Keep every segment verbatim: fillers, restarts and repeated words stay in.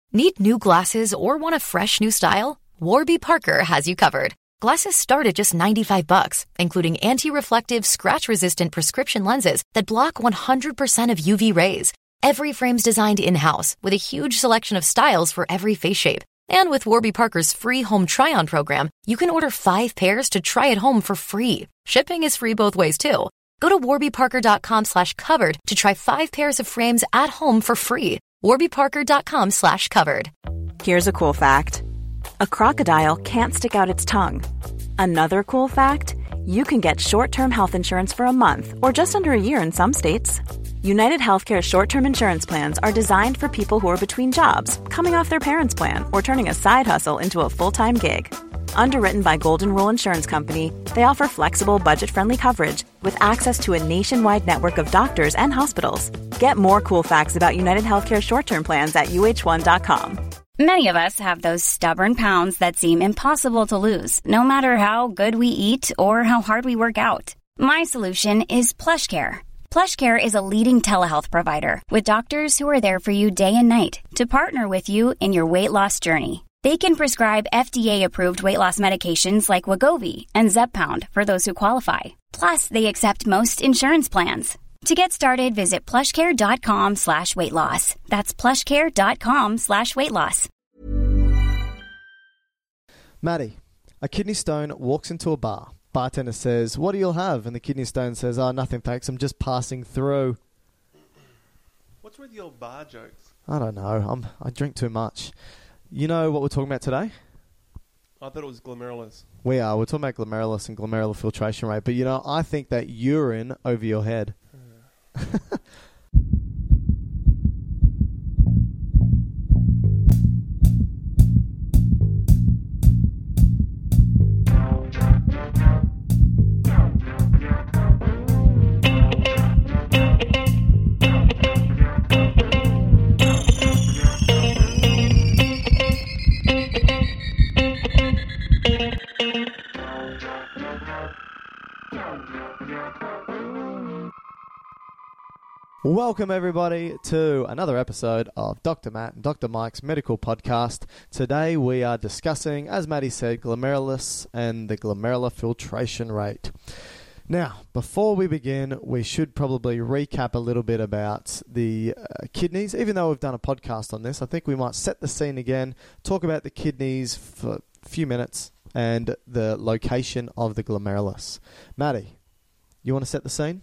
Need new glasses or want a fresh new style? Warby Parker has you covered. Glasses start at just ninety-five bucks, including anti-reflective, scratch-resistant prescription lenses that block one hundred percent of U V rays. Every frame's designed in-house with a huge selection of styles for every face shape. And with Warby Parker's free home try-on program, you can order five pairs to try at home for free. Shipping is free both ways, too. Go to warbyparker.com slash covered to try five pairs of frames at home for free. warbyparker.com slash covered. Here's a cool fact. A crocodile can't stick out its tongue. Another cool fact, you can get short-term health insurance for a month or just under a year in some states. United Healthcare short-term insurance plans are designed for people who are between jobs, coming off their parents' plan, or turning a side hustle into a full-time gig. Underwritten by Golden Rule Insurance Company, they offer flexible, budget-friendly coverage with access to a nationwide network of doctors and hospitals. Get more cool facts about United Healthcare short-term plans at U H one dot com. Many of us have those stubborn pounds that seem impossible to lose, no matter how good we eat or how hard we work out. My solution is PlushCare. PlushCare is a leading telehealth provider with doctors who are there for you day and night to partner with you in your weight loss journey. They can prescribe F D A-approved weight loss medications like Wegovy and Zepbound for those who qualify. Plus, they accept most insurance plans. To get started, visit plushcare.com slash weight loss. That's plushcare.com slash weight loss. Maddie, a kidney stone walks into a bar. Bartender says, "What do you have?" And the kidney stone says, "Oh, nothing, thanks. I'm just passing through." What's with your bar jokes? I don't know. I'm, I drink too much. You know what we're talking about today? I thought it was glomerulus. We are. We're talking about glomerulus and glomerular filtration rate. But, you know, I think that urine over your head. Welcome, everybody, to another episode of Doctor Matt and Doctor Mike's Medical Podcast. Today we are discussing, as Maddie said, glomerulus and the glomerular filtration rate. Now, before we begin, we should probably recap a little bit about the uh, kidneys. Even though we've done a podcast on this, I think we might set the scene again, talk about the kidneys for a few minutes and the location of the glomerulus. Maddie, you want to set the scene?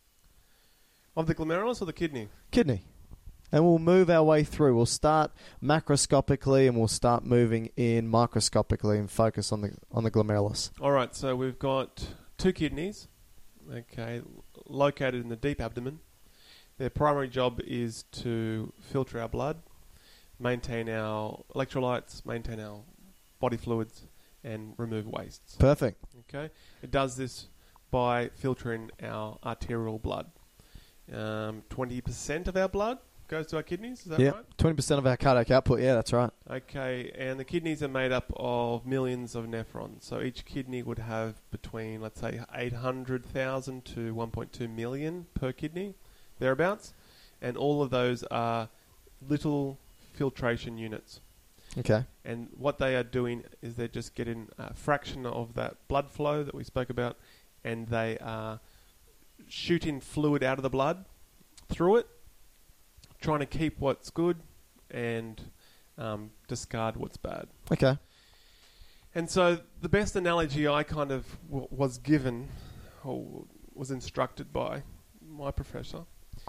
Of the glomerulus or the kidney? Kidney. And we'll move our way through. We'll start macroscopically and we'll start moving in microscopically and focus on the on the glomerulus. All right, so we've got two kidneys, okay, located in the deep abdomen. Their primary job is to filter our blood, maintain our electrolytes, maintain our body fluids, and remove wastes. Perfect. Okay, it does this by filtering our arterial blood. Um, twenty percent of our blood goes to our kidneys, is that yep. right? twenty percent of our cardiac output, yeah, that's right. Okay, and the kidneys are made up of millions of nephrons. So each kidney would have between, let's say, eight hundred thousand to one point two million per kidney, thereabouts. And all of those are little filtration units. Okay. And what they are doing is they're just getting a fraction of that blood flow that we spoke about, and they are shooting fluid out of the blood through it, trying to keep what's good and um, discard what's bad. Okay. And so the best analogy I kind of w- was given or was instructed by my professor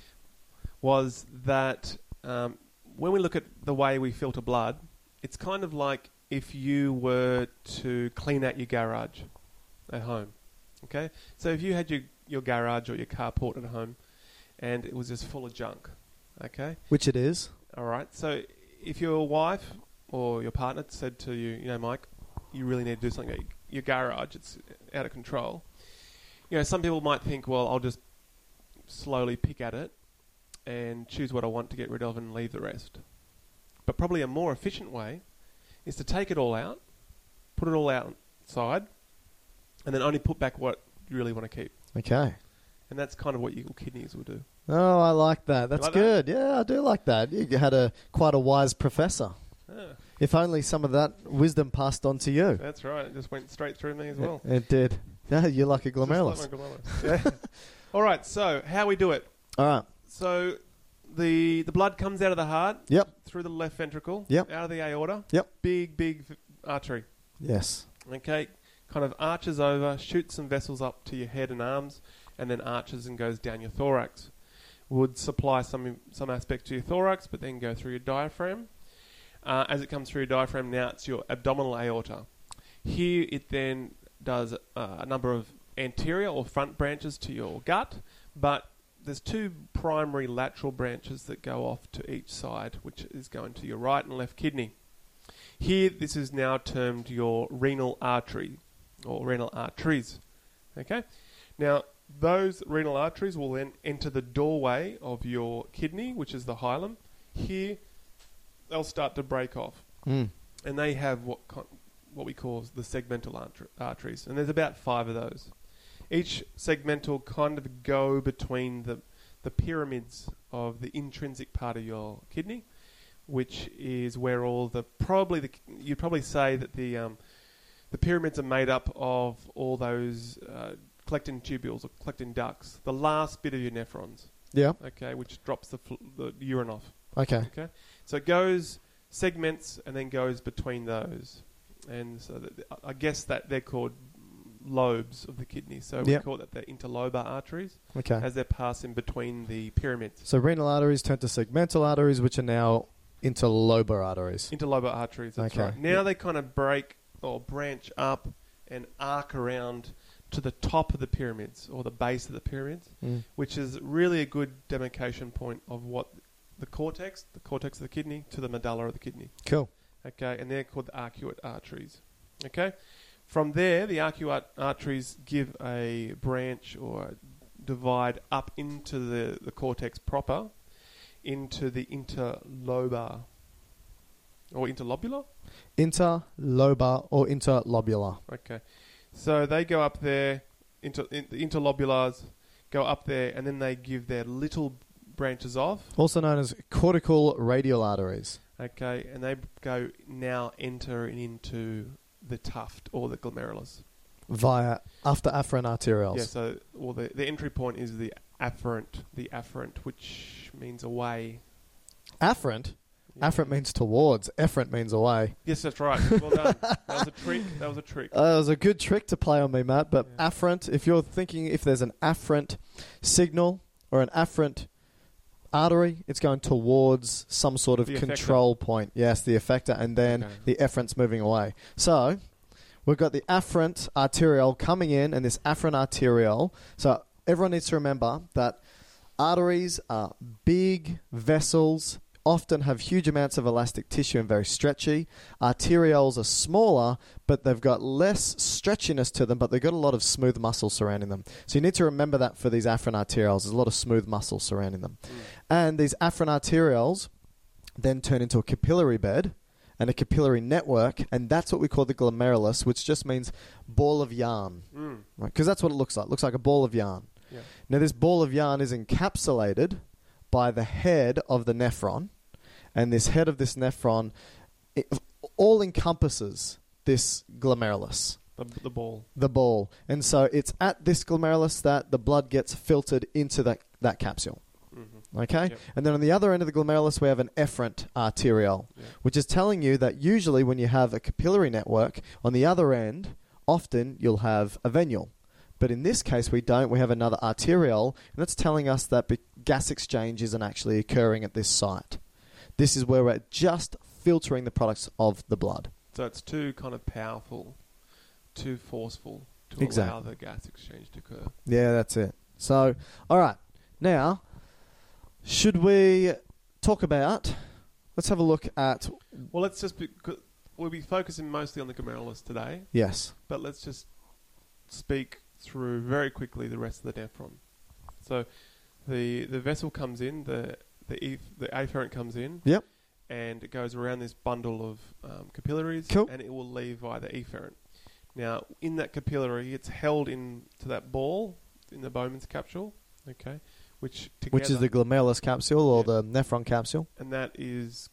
was that um, when we look at the way we filter blood, it's kind of like if you were to clean out your garage at home. Okay? So if you had your your garage or your carport at home and it was just full of junk, okay? Which it is. All right. So if your wife or your partner said to you, you know, Mike, you really need to do something about your garage, it's out of control. You know, some people might think, well, I'll just slowly pick at it and choose what I want to get rid of and leave the rest. But probably a more efficient way is to take it all out, put it all outside, and then only put back what you really want to keep. Okay. And that's kind of what your kidneys will do. Oh, I like that. That's like good. That? Yeah, I do like that. You had a quite a wise professor. If only some of that wisdom passed on to you. That's right. It just went straight through me as well. It, it did. Yeah, you're like a glomerulus. Just like my glomerulus. Yeah. All right, so how we do it. All right. So the the blood comes out of the heart. Yep. Through the left ventricle. Yep. Out of the aorta. Yep. Big, big v- artery. Yes. Okay. Kind of arches over, shoots some vessels up to your head and arms, and then arches and goes down your thorax. Would supply some some aspect to your thorax, but then go through your diaphragm. Uh, as it comes through your diaphragm, now it's your abdominal aorta. Here it then does uh, a number of anterior or front branches to your gut, but there's two primary lateral branches that go off to each side, which is going to your right and left kidney. Here, this is now termed your renal artery, or renal arteries. Okay? Now, those renal arteries will then enter the doorway of your kidney, which is the hilum. Here, they'll start to break off. Mm. And they have what con- what we call the segmental arter- arteries. And there's about five of those. Each segmental kind of go between the, the pyramids of the intrinsic part of your kidney, which is where all the, probably, the you'd probably say that the um, the pyramids are made up of all those uh, collecting tubules or collecting ducts, the last bit of your nephrons, Yeah. okay, which drops the, fl- the urine off. Okay. Okay, so it goes, segments, and then goes between those. And so that, I guess that they're called lobes of the kidney. So we Yep. call that the interlobar arteries Okay. as they're passing between the pyramids. So renal arteries turn to segmental arteries, which are now interlobar arteries. Interlobar arteries, that's Okay. right. Now Yep. they kind of break or branch up and arc around to the top of the pyramids or the base of the pyramids, Mm. which is really a good demarcation point of what the cortex, the cortex of the kidney, to the medulla of the kidney. Cool. Okay, and they're called the arcuate arteries. Okay, from there, the arcuate arteries give a branch or divide up into the, the cortex proper, into the interlobar or interlobular. Interlobar or interlobular. Okay, so they go up there. Inter, in, the interlobulars go up there, and then they give their little branches off. Also known as cortical radial arteries. Okay, and they go now enter into the tuft or the glomerulus. Via after afferent arterioles. Yeah, so well, the, the entry point is the afferent, the afferent, which means away. Afferent? Yeah. Afferent means towards. Efferent means away. Yes, that's right. Well done. That was a trick. That was a trick. Uh, it was a good trick to play on me, Matt. But Yeah. afferent, if you're thinking if there's an afferent signal or an afferent artery, it's going towards some sort of The effector. control point. Yes, the effector, and then Okay. the efferent's moving away. So we've got the afferent arteriole coming in and this afferent arteriole. So everyone needs to remember that arteries are big vessels, often have huge amounts of elastic tissue and very stretchy. Arterioles are smaller, but they've got less stretchiness to them, but they've got a lot of smooth muscle surrounding them. So you need to remember that for these afferent arterioles. There's a lot of smooth muscle surrounding them. Mm. And these afferent arterioles then turn into a capillary bed and a capillary network, and that's what we call the glomerulus, which just means ball of yarn. Mm. Because that's what it looks like. It looks like a ball of yarn. Yeah. Now, this ball of yarn is encapsulated by the head of the nephron, and this head of this nephron it all encompasses this glomerulus, The, the ball. the ball. And so it's at this glomerulus that the blood gets filtered into that, that capsule. Mm-hmm. Okay? Yep. And then on the other end of the glomerulus, we have an efferent arteriole, Yeah. which is telling you that usually when you have a capillary network, on the other end, often you'll have a venule. But in this case, we don't. We have another arteriole, and that's telling us that be- gas exchange isn't actually occurring at this site. This is where we're just filtering the products of the blood. So it's too kind of powerful, too forceful to allow Exactly. the gas exchange to occur. Yeah, that's it. So, all right. Now, should we talk about... Let's have a look at... Well, let's just be, 'cause we'll be focusing mostly on the glomerulus today, Yes. but let's just speak through very quickly the rest of the nephron. So the the vessel comes in, the the ef- the afferent comes in, Yep. and it goes around this bundle of um, capillaries, Cool. and it will leave via the efferent. Now, in that capillary, it's held in to that ball in the Bowman's capsule, okay, which together, Which is the glomerulus capsule or Yeah. the nephron capsule. and that is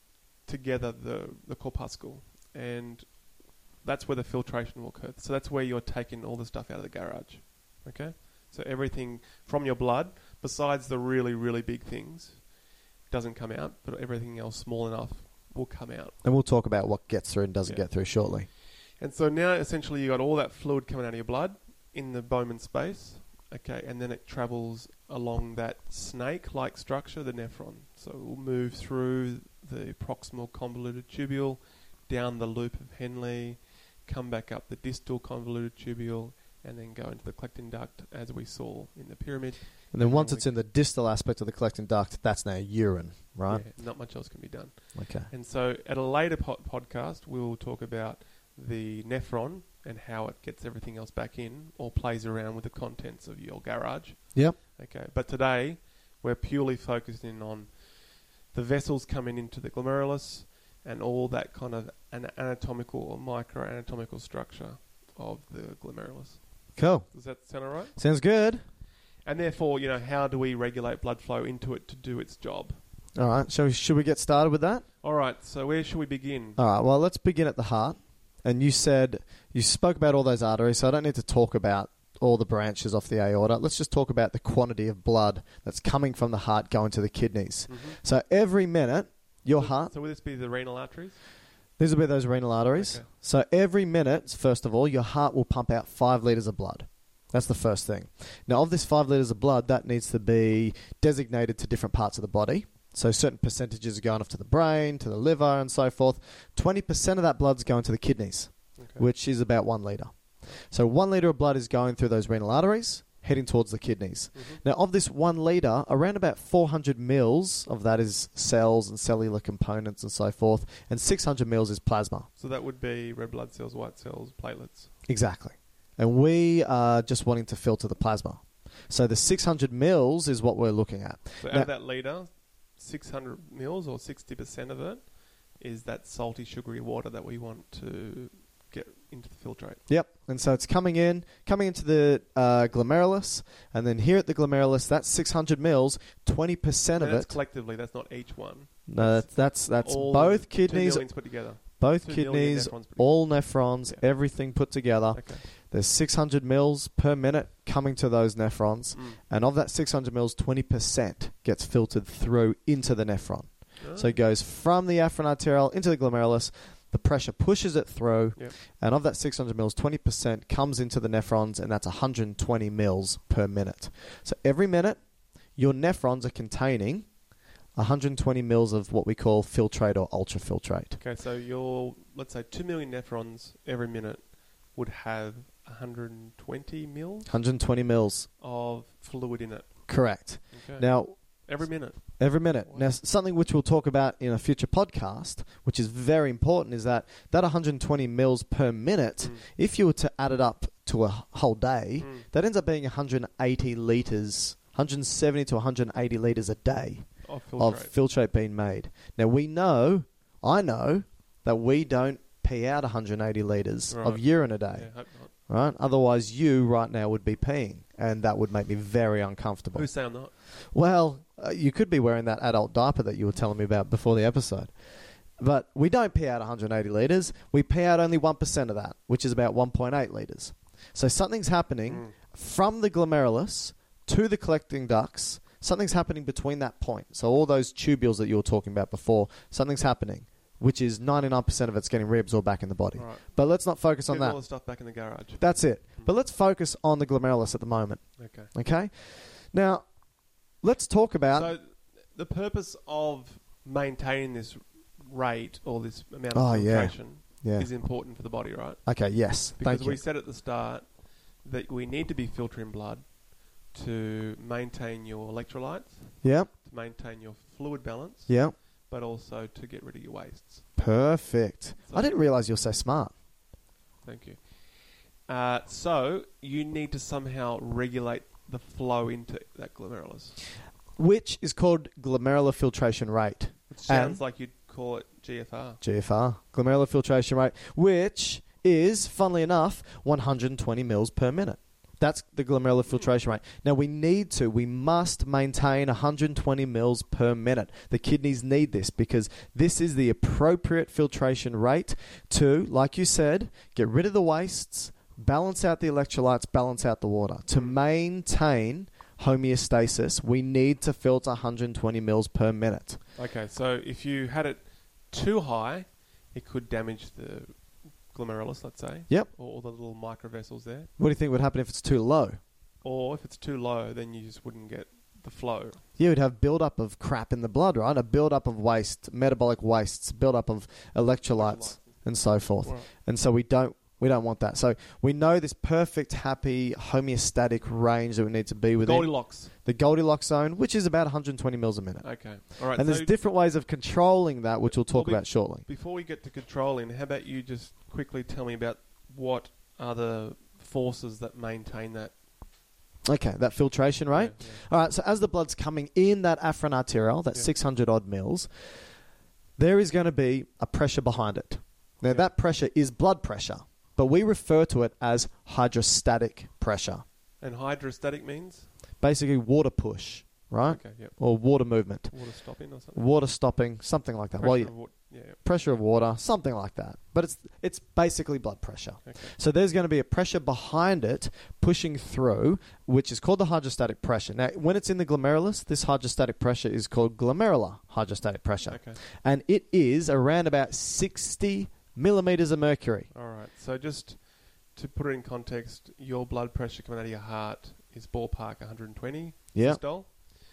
together the, the corpuscle, and that's where the filtration will occur. So that's where you're taking all the stuff out of the garage. Okay? So everything from your blood, besides the really, really big things, doesn't come out, but everything else small enough will come out. And we'll talk about what gets through and doesn't Yeah. get through shortly. And so now, essentially, you got all that fluid coming out of your blood in the Bowman space, okay, and then it travels along that snake-like structure, the nephron. So it will move through the proximal convoluted tubule, down the loop of Henle, come back up the distal convoluted tubule, and then go into the collecting duct, as we saw in the pyramid. And then And once then it's we- in the distal aspect of the collecting duct, that's now urine, right? Yeah, not much else can be done. Okay. And so at a later po- podcast, we'll talk about the nephron and how it gets everything else back in or plays around with the contents of your garage. Yep. Okay, but today we're purely focusing on the vessels coming into the glomerulus and all that kind of an anatomical or microanatomical structure of the glomerulus. Cool. Does that sound all right? Sounds good. And therefore, you know, how do we regulate blood flow into it to do its job? All right. So should we get started with that? All right, so where should we begin? All right. Well, let's begin at the heart. And you said, you spoke about all those arteries, so I don't need to talk about all the branches off the aorta. Let's just talk about the quantity of blood that's coming from the heart going to the kidneys. Mm-hmm. So every minute, your so, heart... So will this be the renal arteries? These will be those renal arteries. Okay. So every minute, first of all, your heart will pump out five litres of blood. That's the first thing. Now, of this five litres of blood, that needs to be designated to different parts of the body. So certain percentages are going off to the brain, to the liver, and so forth. twenty percent of that blood's going to the kidneys, Okay. which is about one litre. So one litre of blood is going through those renal arteries, heading towards the kidneys. Mm-hmm. Now, of this one litre, around about four hundred mils of that is cells and cellular components and so forth, and six hundred mils is plasma. So that would be red blood cells, white cells, platelets. Exactly. And we are just wanting to filter the plasma. So the six hundred mils is what we're looking at. So out Now- of that litre, six hundred mils or sixty percent of it is that salty, sugary water that we want to get into the filtrate. Yep. And so it's coming in, coming into the uh, glomerulus, and then here at the glomerulus, that's six hundred mils, twenty percent And of that's it. collectively, that's not each one. No, that's that's, that's All both two kidneys, millions put together. both two million kidneys, nephrons put all nephrons, Yeah. everything put together. Okay. There's six hundred mils per minute coming to those nephrons, Mm. and of that six hundred mils, twenty percent gets filtered through into the nephron. Oh. So it goes from the afferent arteriole into the glomerulus. The pressure pushes it through, Yep. and of that six hundred mils, twenty percent comes into the nephrons, and that's one hundred twenty mils per minute. So every minute, your nephrons are containing one hundred twenty mils of what we call filtrate or ultrafiltrate. Okay, so your, let's say, two million nephrons every minute would have one hundred twenty mils one hundred twenty mils, of fluid in it. correct. Okay. Now, every minute. every minute. Wow. Now, s- something which we'll talk about in a future podcast, which is very important, is that that one hundred twenty mils per minute, Mm. if you were to add it up to a h- whole day, Mm. that ends up being one hundred eighty litres, one hundred seventy to one hundred eighty litres a day Of filtrate. of filtrate being made. Now, we know, I know, that we don't pee out one hundred eighty litres Right. of urine a yeah, day, hope not. right? Otherwise, you right now would be peeing, and that would make me very uncomfortable. Who's saying that? Well, uh, you could be wearing that adult diaper that you were telling me about before the episode. But we don't pee out one hundred eighty litres. We pee out only one percent of that, which is about one point eight litres. So something's happening Mm. from the glomerulus to the collecting ducts. Something's happening between that point. So all those tubules that you were talking about before, something's happening, which is ninety-nine percent of it's getting reabsorbed back in the body. Right. But let's not focus on Get all that. the stuff back in the garage. That's it. Mm. But let's focus on the glomerulus at the moment. Okay. Okay? Now, let's talk about... So the purpose of maintaining this rate or this amount Oh, of yeah. filtration yeah. is important for the body, right? Okay, yes. Because Thank we you. said at the start that we need to be filtering blood to maintain your electrolytes, Yep, to maintain your fluid balance, yep. but also to get rid of your wastes. Perfect. So- I didn't realise you were so smart. Thank you. Uh, so you need to somehow regulate the flow into that glomerulus. Which is called glomerular filtration rate. It sounds And- like you'd call it G F R. G F R, glomerular filtration rate, which is, funnily enough, one hundred twenty mils per minute. That's the glomerular filtration rate. Now, we need to, we must maintain one hundred twenty mils per minute. The kidneys need this because this is the appropriate filtration rate to, like you said, get rid of the wastes, balance out the electrolytes, balance out the water. To maintain homeostasis, we need to filter one hundred twenty mils per minute. Okay, so if you had it too high, it could damage the glomerulus, let's say. Yep. Or all the little microvessels there. What do you think would happen if it's too low? Or if it's too low, then you just wouldn't get the flow. Yeah, we'd have build-up of crap in the blood, right? A build-up of waste, metabolic wastes, build-up of electrolytes, electrolytes. and so forth. Right. And so we don't we don't want that. So we know this perfect, happy, homeostatic range that we need to be within. Goldilocks. The Goldilocks zone, which is about one hundred twenty mils a minute. Okay. All right. And so there's different ways of controlling that, which we'll talk well, be, about shortly. Before we get to controlling, how about you just quickly tell me about what are the forces that maintain that? Okay, that filtration rate. Yeah, yeah. All right, so as the blood's coming in that afferent arteriole, that yeah. six hundred odd mils, there is going to be a pressure behind it. Now, yeah. that pressure is blood pressure, but we refer to it as hydrostatic pressure. And hydrostatic means? Basically, water push, right? Okay, yep. Or water movement. Water stopping or something? Water stopping, something like that. Pressure, well, you, of, wa- yeah, yeah. pressure of water, something like that. But it's it's basically blood pressure. Okay. So there's going to be a pressure behind it pushing through, which is called the hydrostatic pressure. Now, when it's in the glomerulus, this hydrostatic pressure is called glomerular hydrostatic pressure. Okay. And it is around about sixty millimeters of mercury. All right. So just to put it in context, your blood pressure coming out of your heart is ballpark one hundred twenty Yeah. systole.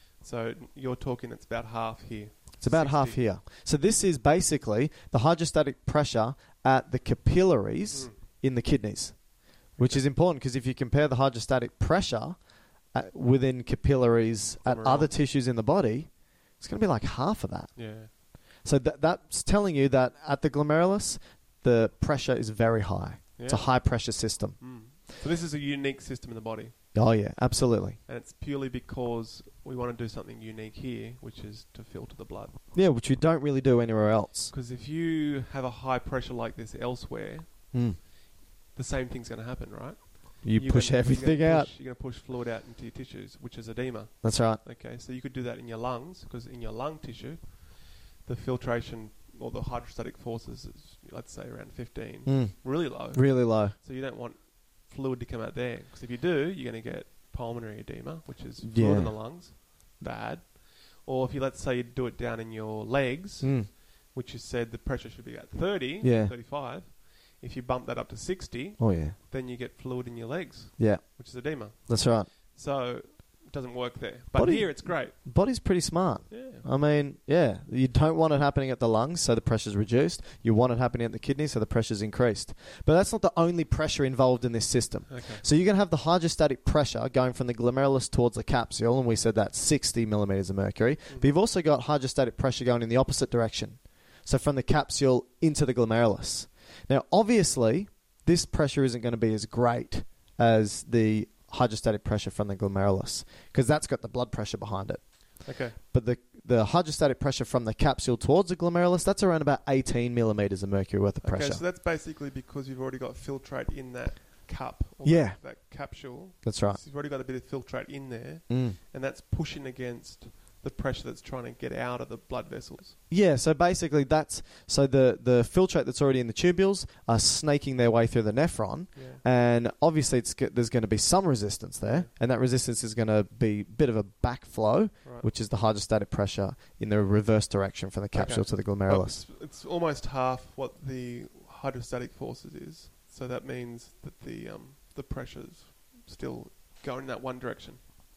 So you're talking it's about half here. It's about sixty. half here. So this is basically the hydrostatic pressure at the capillaries Mm. in the kidneys, which is important because if you compare the hydrostatic pressure at, within capillaries at Glomerular. other tissues in the body, it's going to be like half of that. Yeah. So that that's telling you that at the glomerulus, the pressure is very high. Yeah. It's a high pressure system. Mm. So this is a unique system in the body. Oh yeah, absolutely. And it's purely because we want to do something unique here, which is to filter the blood. Yeah, which we don't really do anywhere else. Because if you have a high pressure like this elsewhere, Mm. the same thing's going to happen, right? You You're push gonna- everything you're gonna out. push- You're going to push fluid out into your tissues, which is edema. That's right. Okay, so you could do that in your lungs, because in your lung tissue, the filtration or the hydrostatic forces is, let's say, around fifteen. Mm. Really low. Really low. So you don't want fluid to come out there. Because if you do, you're going to get pulmonary edema, which is fluid Yeah. in the lungs. Bad. Or if you, let's say, you do it down in your legs, Mm. which you said the pressure should be at thirty, Yeah. thirty-five. If you bump that up to sixty, Oh yeah. then you get fluid in your legs, Yeah. which is edema. That's right. So it doesn't work there. But Body- here it's great. Body's pretty smart. Yeah. I mean, yeah, you don't want it happening at the lungs, so the pressure's reduced. You want it happening at the kidney, so the pressure's increased. But that's not the only pressure involved in this system. Okay. So you're going to have the hydrostatic pressure going from the glomerulus towards the capsule, and we said that's sixty millimeters of mercury. Mm. But you've also got hydrostatic pressure going in the opposite direction. So from the capsule into the glomerulus. Now, obviously, this pressure isn't going to be as great as the hydrostatic pressure from the glomerulus, because that's got the blood pressure behind it. Okay. But the the hydrostatic pressure from the capsule towards the glomerulus, that's around about eighteen millimeters of mercury worth of pressure. Okay, so that's basically because you've already got filtrate in that cup. Or Yeah. That, that capsule. That's right. So you've already got a bit of filtrate in there, Mm. and that's pushing against the pressure that's trying to get out of the blood vessels. Yeah, so basically that's... So the, the filtrate that's already in the tubules are snaking their way through the nephron, Yeah. and obviously it's, g- there's going to be some resistance there, and that resistance is going to be a bit of a backflow, Right. which is the hydrostatic pressure in the reverse direction from the capsule Okay. to the But glomerulus. It's, it's almost half what the hydrostatic forces is. So that means that the um, the pressure's still going in that one direction.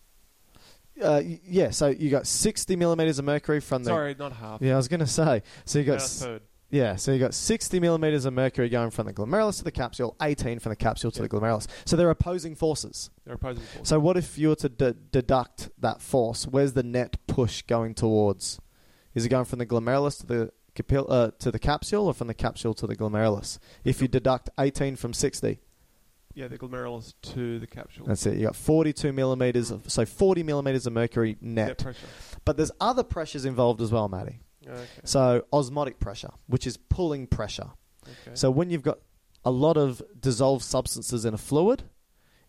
Uh, y- yeah, so you got sixty millimeters of mercury from the... Sorry, not half. Yeah, I was going to say. So you got... About a s- third. Yeah, so you got sixty millimeters of mercury going from the glomerulus to the capsule, eighteen from the capsule to Yeah. the glomerulus. So they're opposing forces. They're opposing forces. So what if you were to de- deduct that force? Where's the net push going towards? Is it going from the glomerulus to the capil- uh, to the capsule, or from the capsule to the glomerulus? If you deduct eighteen from sixty, yeah, the glomerulus to the capsule. that's it. You got forty-two millimeters of, so forty millimeters of mercury net. Net pressure. But there's other pressures involved as well, Matty. Okay. So osmotic pressure, which is pulling pressure. okay. So when you've got a lot of dissolved substances in a fluid,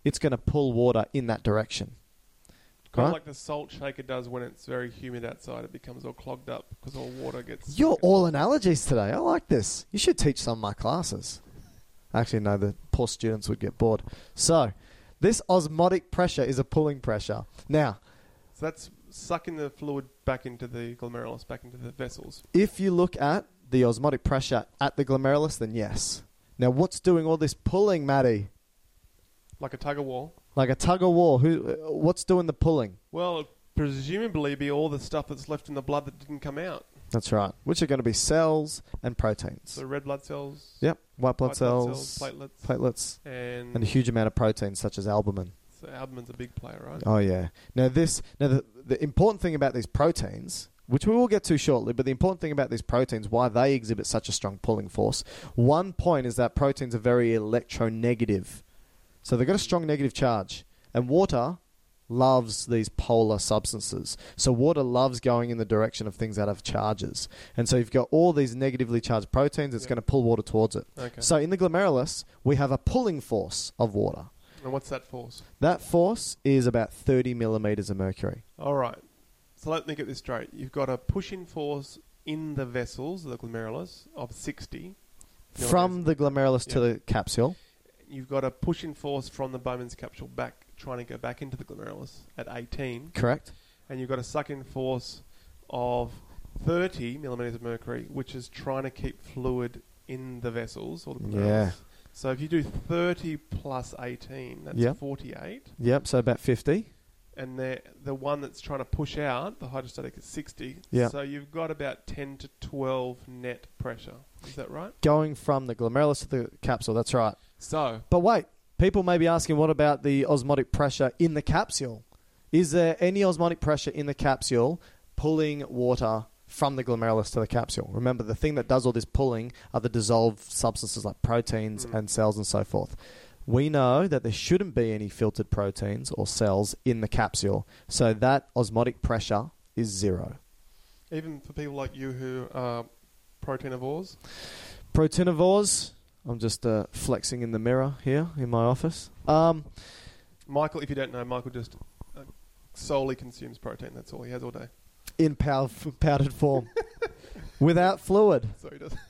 it's going to pull water in that direction. Kind Right? of like the salt shaker does when it's very humid outside. It becomes all clogged up because all water gets... You're all analogies today. I like this. You should teach some of my classes. Actually, no, the poor students would get bored. So, this osmotic pressure is a pulling pressure. Now, So that's sucking the fluid back into the glomerulus, back into the vessels. if you look at the osmotic pressure at the glomerulus, then yes. Now, what's doing all this pulling, Matty? Like a tug of war. Like a tug of war. Who? uh, What's doing the pulling? Well, it'd presumably be all the stuff that's left in the blood that didn't come out. That's right. Which are going to be cells and proteins. So red blood cells, Yep. White blood white cells, blood cells, platelets, platelets, and, and a huge amount of proteins such as albumin. so albumin's a big player, right? Oh yeah. Now this. Now the the important thing about these proteins, which we will get to shortly, but the important thing about these proteins, why they exhibit such a strong pulling force. One point is that proteins are very electronegative, so they've got a strong negative charge, and water loves these polar substances. So water loves going in the direction of things that have charges, and so you've got all these negatively charged proteins. It's Yep. going to pull water towards it. Okay. So in the glomerulus, we have a pulling force of water. And what's that force? That force is about thirty millimeters of mercury. All right. So let me get this straight. You've got a pushing force in the vessels, the glomerulus, of sixty. From the glomerulus to Yeah. the capsule. You've got a pushing force from the Bowman's capsule back, trying to go back into the glomerulus at eighteen. Correct. And you've got a sucking force of thirty millimeters of mercury, which is trying to keep fluid in the vessels or the glomerulus. Yeah. So if you do thirty plus eighteen, that's Yep. forty-eight. Yep, so about fifty. And the the one that's trying to push out, the hydrostatic, is sixty. Yeah. So you've got about ten to twelve net pressure. Is that right? Going from the glomerulus to the capsule, that's right. So, But wait, people may be asking, what about the osmotic pressure in the capsule? Is there any osmotic pressure in the capsule pulling water from the glomerulus to the capsule? Remember, the thing that does all this pulling are the dissolved substances like proteins Mm. and cells and so forth. We know that there shouldn't be any filtered proteins or cells in the capsule, so that osmotic pressure is zero. even for people like you who are proteinivores, Proteinivores, I'm just uh, flexing in the mirror here in my office. Um, Michael, if you don't know, Michael just uh, solely consumes protein. That's all he has all day. in pow- powdered form, without fluid. So he does.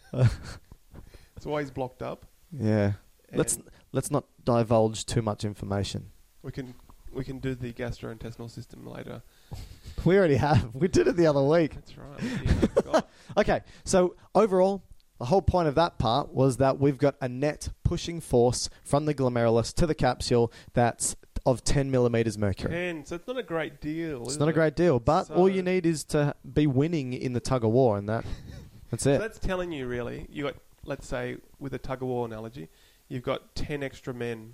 That's why he's blocked up. Yeah. Let's And let's not divulge too much information. we can we can do the gastrointestinal system later. We already have. We did it the other week. That's right. Yeah, I forgot. Okay, so overall, the whole point of that part was that we've got a net pushing force from the glomerulus to the capsule that's of ten millimeters mercury. Ten. So it's not a great deal. It's is not a it? great deal, but So- all you need is to be winning in the tug of war, and that that's So it. that's telling you really. You got, let's say, with a tug of war analogy, you've got ten extra men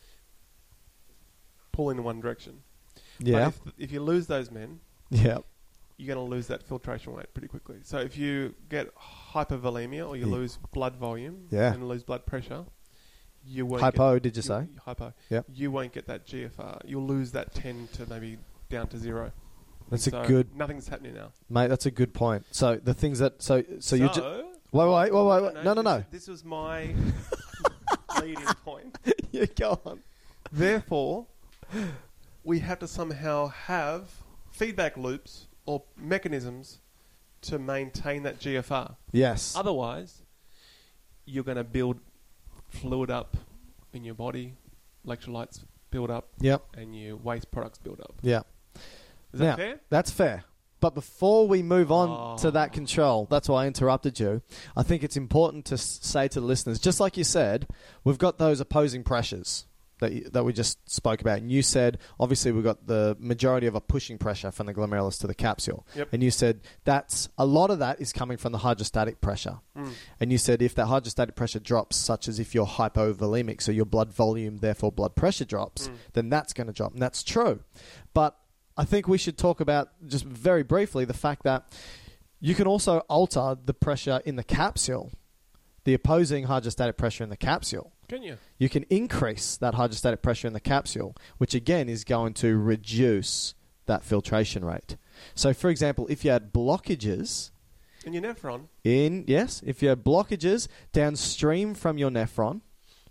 pulling in one direction. Yeah, But if, if you lose those men, yeah, you're going to lose that filtration rate pretty quickly. So if you get hypervolemia or you Yeah. lose blood volume Yeah. and lose blood pressure, you won't Hypo, get, did you say? Hypo. Yep. You won't get that G F R. You'll lose that ten to maybe down to zero. That's a So good, Nothing's happening now. mate. That's a good point. So the things that so so, you just So- wait, wait, wait, wait, wait. No, no, no. This, this was my leading point. Yeah, go on. Therefore, we have to somehow have feedback loops or mechanisms to maintain that G F R. Yes. Otherwise, you're going to build fluid up in your body, electrolytes build up, Yep. and your waste products build up. Yeah. Is that Now, fair? That's fair. But before we move on Oh. to that control, that's why I interrupted you. I think it's important to s- say to the listeners, just like you said, we've got those opposing pressures that you, that we just spoke about. And you said, obviously, we've got the majority of a pushing pressure from the glomerulus to the capsule. Yep. And you said that's a lot of that is coming from the hydrostatic pressure. Mm. And you said if that hydrostatic pressure drops, such as if you're hypovolemic, so your blood volume, therefore blood pressure drops, Mm. then that's going to drop. And that's true. But I think we should talk about, just very briefly, the fact that you can also alter the pressure in the capsule, the opposing hydrostatic pressure in the capsule. Can you? You can increase that hydrostatic pressure in the capsule, which again is going to reduce that filtration rate. So, for example, if you had blockages In your nephron, in, yes, if you had blockages downstream from your nephron,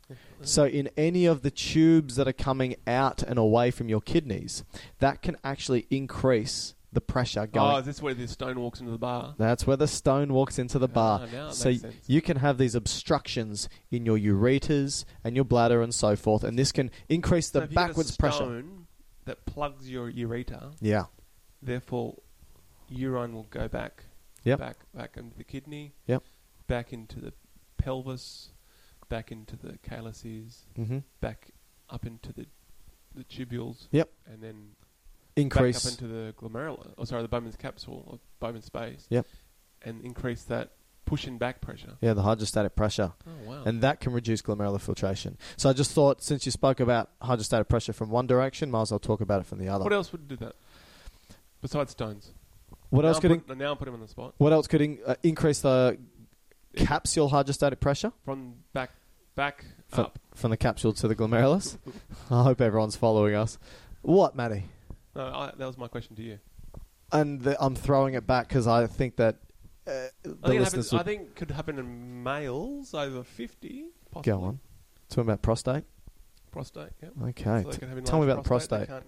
So in any of the tubes that are coming out and away from your kidneys, that can actually increase the pressure going. Oh, is this where the stone walks into the bar? That's where the stone walks into the bar. Ah, now it so makes sense. you can have these obstructions in your ureters and your bladder and so forth, and this can increase the so if you get a backwards pressure. stone that plugs your ureter, Yeah. therefore urine will go back, Yep. back, back into the kidney, Yep. back into the pelvis, back into the calyces, Mm-hmm. back up into the the tubules, Yep. and then Increase. back up into the glomerula, or sorry, the Bowman's capsule or Bowman's space, Yep. and increase that pushing back pressure. Yeah, the hydrostatic pressure. Oh wow! And that can reduce glomerular filtration. So I just thought, since you spoke about hydrostatic pressure from one direction, might as well talk about it from the other. What else would do that besides stones? What now else I'm could in- put, now I'm putting him on the spot. what else could in- uh, increase the capsule hydrostatic pressure From back back Fro- up. from the capsule to the glomerulus? I hope everyone's following us. What, Matty? No, I, that was my question to you. And the, I'm throwing it back because I think that uh, the I think, it listeners happens, would I think it could happen in males over fifty. Possibly. go on. Talking about prostate. Prostate. Yeah. Okay. So they T- can have tell me enlarged about the prostate. They can't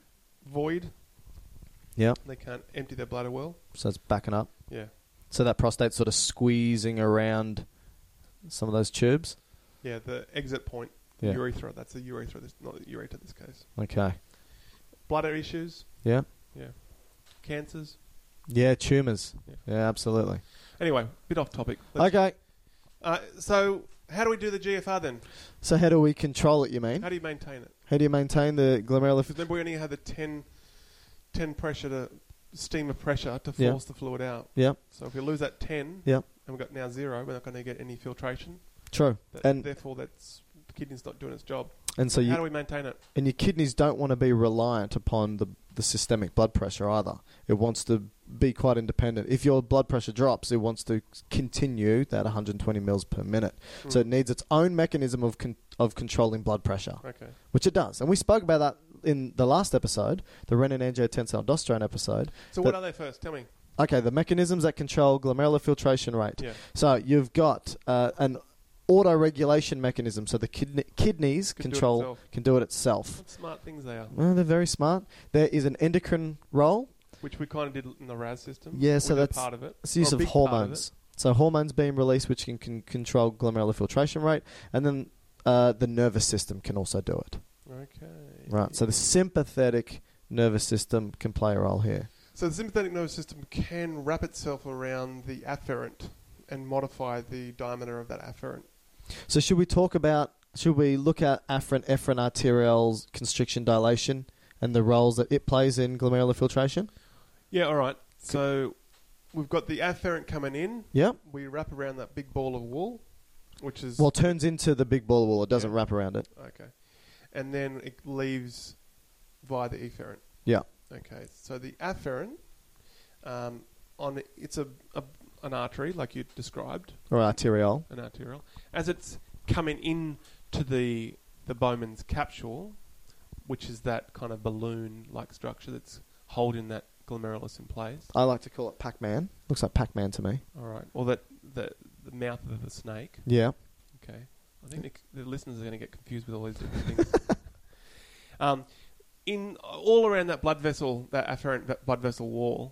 void. Yeah. They can't empty their bladder well. So it's backing up. Yeah. So that prostate's sort of squeezing around some of those tubes. Yeah. The exit point. Yeah. Urethra. That's the urethra. This, not the ureter. In this case. Okay. Bladder issues. Yeah. Yeah. Cancers. Yeah, tumours. Yeah. Yeah, absolutely. Anyway, bit off topic. Let's- Okay. Uh, so, how do we do the G F R then? So how do we control it, you mean? How do you maintain it? How do you maintain the glomerular... Because remember, we only had the ten, ten pressure to steam of pressure to Yeah. force the fluid out. Yeah, So if we lose that ten, yeah, and we've got now zero, we're not going to get any filtration. true. That, And therefore, that's the kidney's not doing its job. and so How do you we maintain it? and your kidneys don't want to be reliant upon the the systemic blood pressure either. It wants to be quite independent. If your blood pressure drops, it wants to continue that one hundred twenty mils per minute. Mm. So it needs its own mechanism of con- of controlling blood pressure, Okay. which it does. And we spoke about that in the last episode, the renin-angiotensin-aldosterone episode. So But- what are they first? Tell me. Okay, the mechanisms that control glomerular filtration rate. Yeah. So you've got uh, an auto-regulation mechanism. So the kidney, kidneys Can do it control itself. can do it itself. What smart things they are. Well, they're very smart. There is an endocrine role. Which we kind of did in the R A S system. Yeah, so We did that's- part of it. It's the use Or a of big part hormones. So hormones being released, which can, can control glomerular filtration rate, and then uh, the nervous system can also do it. Okay. Right. So the sympathetic nervous system can play a role here. So the sympathetic nervous system can wrap itself around the afferent and modify the diameter of that afferent. So should we talk about? Should we look at afferent efferent arterioles constriction dilation and the roles that it plays in glomerular filtration? Yeah, all right. So we've got the afferent coming in. Yep. We wrap around that big ball of wool, which is... Well, it turns into the big ball of wool. It doesn't Yeah. wrap around it. Okay. And then it leaves via the efferent. Yeah. Okay. So the afferent, um, on it's a, a an artery, like you described, Or arteriole. an arterial. As it's coming in to the the Bowman's capsule, which is that kind of balloon-like structure that's holding that glomerulus in place. I like to call it Pac-Man. Looks like Pac-Man to me. All right. Or that the the mouth of the snake. Yeah. Okay. I think the, the listeners are going to get confused with all these different things. um, in all around that blood vessel, that afferent v- blood vessel wall,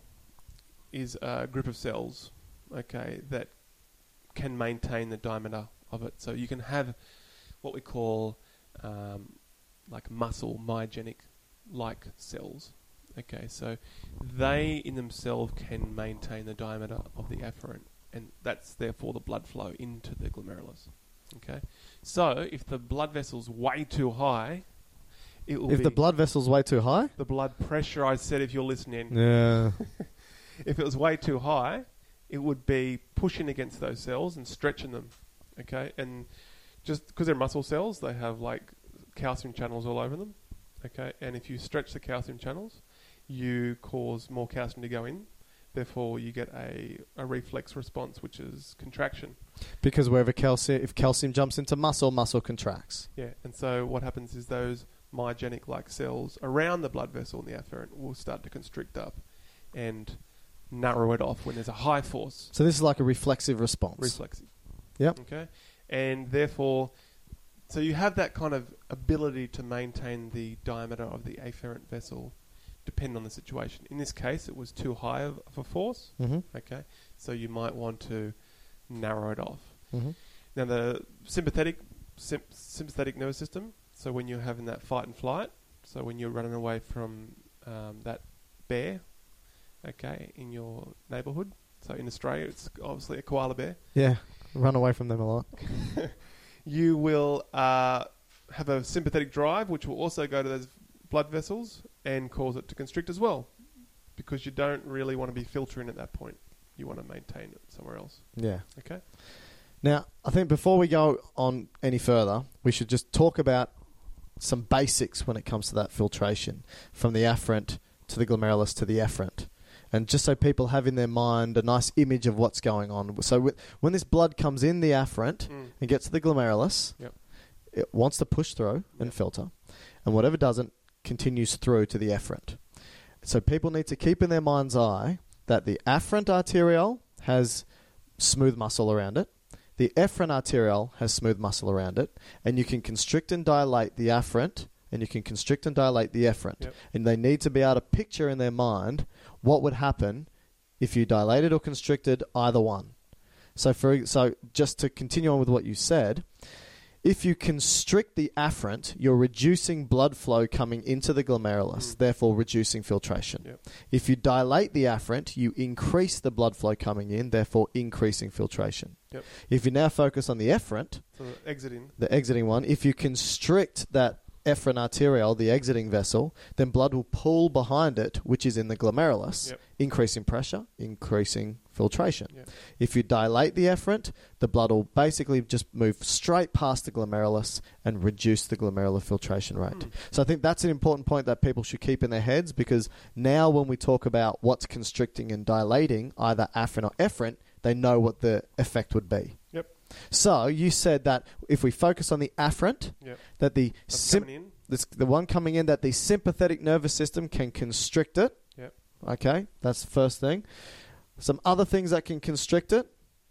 is a group of cells. Okay, that can maintain the diameter of it. So you can have what we call um, like muscle myogenic-like cells. Okay, so they in themselves can maintain the diameter of the afferent, and that's therefore the blood flow into the glomerulus. Okay, so if the blood vessel's way too high, it will If be the blood vessel's way too high? the blood pressure. I said, if you're listening, Yeah. if it was way too high, it would be pushing against those cells and stretching them. Okay, and just because they're muscle cells, they have like calcium channels all over them. Okay, and if you stretch the calcium channels, you cause more calcium to go in. Therefore, you get a, a reflex response, which is contraction. Because wherever calcium, if calcium jumps into muscle, muscle contracts. Yeah, and so what happens is those myogenic-like cells around the blood vessel in the afferent will start to constrict up and narrow it off when there's a high force. So this is like a reflexive response. Reflexive. Yep. Okay, and therefore So you have that kind of ability to maintain the diameter of the afferent vessel depending on the situation. In this case, it was too high of, of a force. Mm-hmm. Okay, so you might want to narrow it off. Mm-hmm. Now, the sympathetic sim- sympathetic nervous system, so when you're having that fight and flight, so when you're running away from um, that bear, okay, in your neighbourhood, so in Australia, it's obviously a koala bear. Yeah, run away from them a lot. You will uh, have a sympathetic drive, which will also go to those blood vessels and cause it to constrict as well, because you don't really want to be filtering at that point. You want to maintain it somewhere else. Yeah. Okay. Now, I think before we go on any further, we should just talk about some basics when it comes to that filtration, from the afferent to the glomerulus to the efferent. And just so people have in their mind a nice image of what's going on. So with, when this blood comes in the afferent Mm. and gets to the glomerulus, Yep. it wants to push through and Yep. filter. And whatever doesn't continues through to the efferent. So people need to keep in their mind's eye that the afferent arteriole has smooth muscle around it. The efferent arteriole has smooth muscle around it. And you can constrict and dilate the afferent, and you can constrict and dilate the efferent. Yep. And they need to be able to picture in their mind what would happen if you dilated or constricted either one. So for so just to continue on with what you said, if you constrict the afferent, you're reducing blood flow coming into the glomerulus, Mm. therefore reducing filtration. Yep. If you dilate the afferent, you increase the blood flow coming in, therefore increasing filtration. Yep. If you now focus on the efferent, So the exiting. the exiting one, if you constrict that efferent arteriole, the exiting vessel, then blood will pull behind it, which is in the glomerulus, Yep. increasing pressure, increasing filtration. Yep. If you dilate the efferent, the blood will basically just move straight past the glomerulus and reduce the glomerular filtration rate. Mm. So I think that's an important point that people should keep in their heads, because now when we talk about what's constricting and dilating, either afferent or efferent, they know what the effect would be. Yep. So you said that if we focus on the afferent, Yep. that the That's sim- coming in. this, the one coming in, that the sympathetic nervous system can constrict it. Yep. Okay, that's the first thing. Some other things that can constrict it,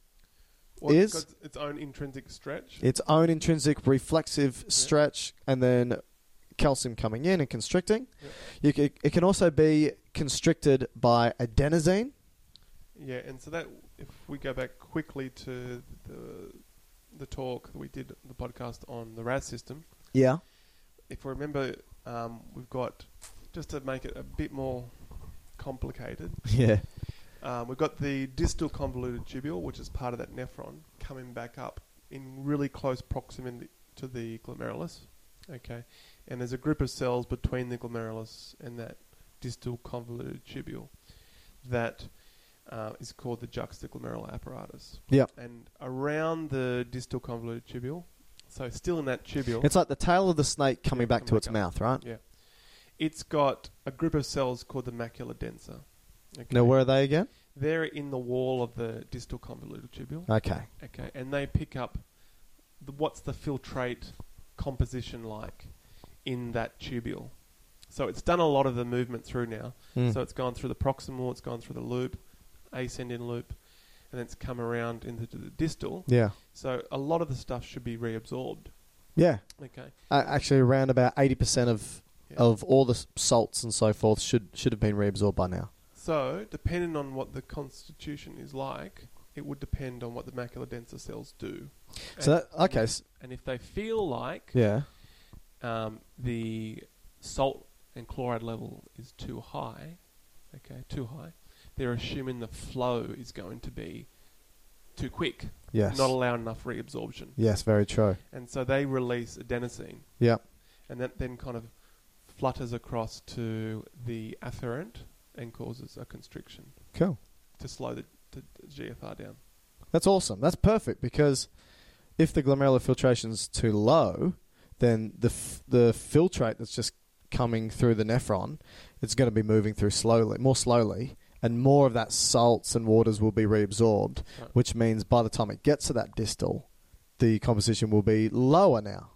Well, is- it's got its own intrinsic stretch. its own intrinsic reflexive stretch, and then calcium coming in and constricting. Yep. You c- it can also be constricted by adenosine. Yeah, and so that, if we go back quickly to the the talk that we did, the podcast on the R A S system, Yeah. if we remember, um, we've got, just to make it a bit more complicated, Yeah. um, we've got the distal convoluted tubule, which is part of that nephron, coming back up in really close proximity to the glomerulus. Okay, and there's a group of cells between the glomerulus and that distal convoluted tubule that uh, is called the juxtaglomerular apparatus. Yep. And around the distal convoluted tubule, so still in that tubule, It's like the tail of the snake coming Yeah, back coming to back its up. mouth, right? yeah, it's got a group of cells called the macula densa. Okay. Now, where are they again? They're in the wall of the distal convoluted tubule. Okay. Okay, and they pick up the, what's the filtrate composition like in that tubule. So it's done a lot of the movement through now. Mm. So it's gone through the proximal, it's gone through the loop, ascending loop, and then it's come around into the distal. Yeah. So a lot of the stuff should be reabsorbed. Yeah. Okay. Uh, actually, around about eighty percent of Yeah. of all the s- salts and so forth should should have been reabsorbed by now. So depending on what the constitution is like, it would depend on what the macula densa cells do. So And- that, okay. s- And if they feel like Yeah. um, the salt and chloride level is too high, okay, too high, they're assuming the flow is going to be too quick, Yes. not allow enough reabsorption. Yes. Very true. And so they release adenosine, Yeah. and that then kind of flutters across to the afferent and causes a constriction Cool. to slow the, the G F R down. That's awesome. That's perfect, because if the glomerular filtration's too low, then the f- the filtrate that's just coming through the nephron, it's going to be moving through slowly, more slowly, and more of that salts and waters will be reabsorbed, Right. which means by the time it gets to that distal, the composition will be lower now.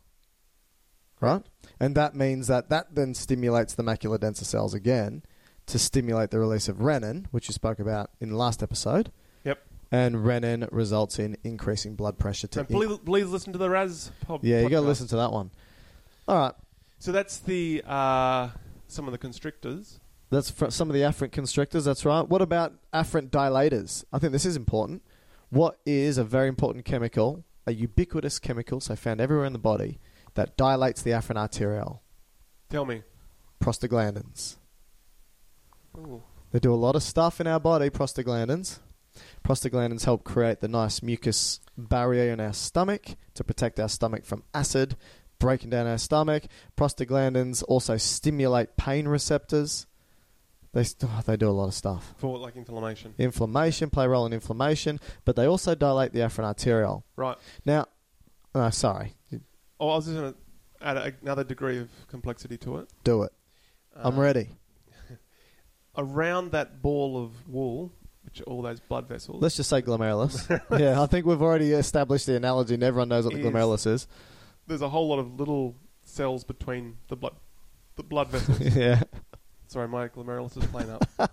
Right? And that means that that then stimulates the macula densa cells again to stimulate the release of renin, which you spoke about in the last episode. Yep. And renin results in increasing blood pressure. To and please, please listen to the Raz pod- yeah, you got to podcast. listen to that one. All right. So that's the uh, some of the constrictors. That's for some of the afferent constrictors, that's right. What about afferent dilators? I think this is important. What is a very important chemical, a ubiquitous chemical, so found everywhere in the body, that dilates the afferent arteriole? Tell me. Prostaglandins. Ooh. They do a lot of stuff in our body, prostaglandins. Prostaglandins help create the nice mucus barrier in our stomach to protect our stomach from acid breaking down our stomach. Prostaglandins also stimulate pain receptors. They oh, they do a lot of stuff. For like inflammation. Inflammation, play a role in inflammation, but they also dilate the afferent arteriole. Right. Now, oh, sorry. Oh, I was just going to add a, another degree of complexity to it. Do it. I'm Um, ready. Around that ball of wool, which are all those blood vessels. Let's just say glomerulus. Yeah, I think we've already established the analogy and everyone knows what the Is- glomerulus is. There's a whole lot of little cells between the blood, the blood vessels. Yeah. Sorry, my glomerulus is playing up.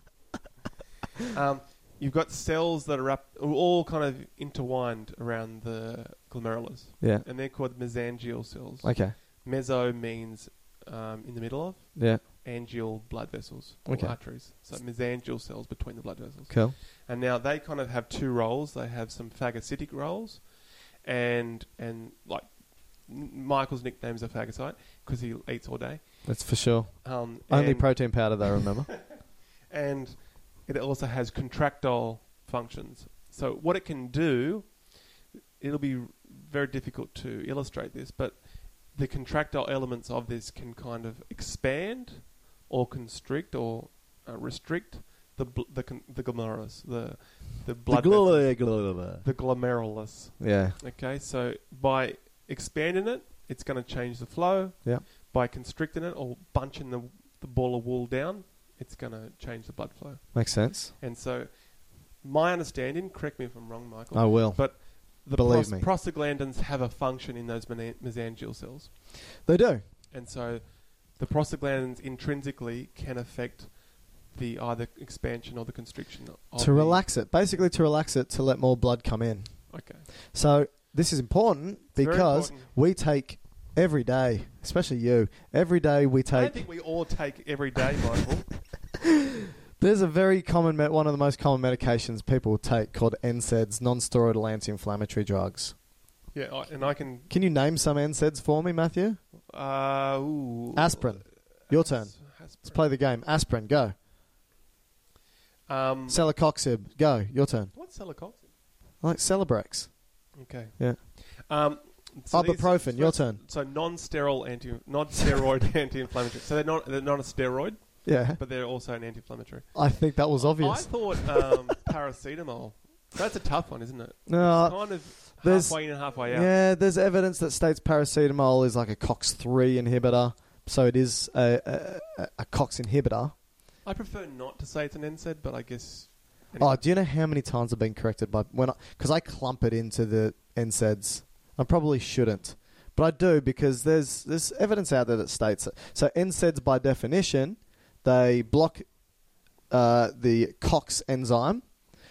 um, you've got cells that are up, all kind of intertwined around the glomerulus. Yeah. And they're called mesangial cells. Okay. Meso means um, in the middle of, Yeah. angial blood vessels, or Okay. arteries. So mesangial cells between the blood vessels. Cool. And now they kind of have two roles. They have some phagocytic roles, and and like M- Michael's nickname's a phagocyte because he eats all day. That's for sure. Um, Only and, protein powder, though, remember? and it also has contractile functions. So what it can do, it'll be very difficult to illustrate this, but the contractile elements of this can kind of expand or constrict or uh, restrict the bl- the con- the glomerulus, the the blood vessels, the glomerulus. Yeah. Okay, so by expanding it, it's going to change the flow. Yeah. By constricting it or bunching the the ball of wool down, it's going to change the blood flow. Makes sense. And so, my understanding, correct me if I'm wrong, Michael. I will. But the Believe pros- me. prostaglandins have a function in those mena- mesangial cells. They do. And so the prostaglandins intrinsically can affect the either expansion or the constriction of To the- relax it. Basically, to relax it, to let more blood come in. Okay. So, this is important very because important. we take every day, especially you, every day we I take... don't think we all take every day, Michael. There's a very common, me- one of the most common medications people take called N SAIDs, non-steroidal anti-inflammatory drugs. Yeah, I, and I can... Can you name some N SAIDs for me, Matthew? Uh, ooh, Aspirin. Your turn. As- Let's aspirin. play the game. Aspirin, go. Um, Celecoxib, go. Your turn. what's celecoxib? Like Celebrex. Okay. Yeah. Um, so these- Ibuprofen, your turn. So non-steroid anti, non-steroid anti-inflammatory. So they're not they're not a steroid, Yeah. but they're also an anti-inflammatory. I think that was I obvious. thought um, paracetamol. That's a tough one, isn't it? No, It's kind of there's- halfway in and halfway out. Yeah, there's evidence that states paracetamol is like a COX three inhibitor, so it is a, a, a COX inhibitor. I prefer not to say it's an N SAID, but I guess. Oh, do you know how many times I've been corrected by when I because I clump it into the N SAIDs? I probably shouldn't, but I do because there's there's evidence out there that states it. So N SAIDs by definition, they block uh, the COX enzyme,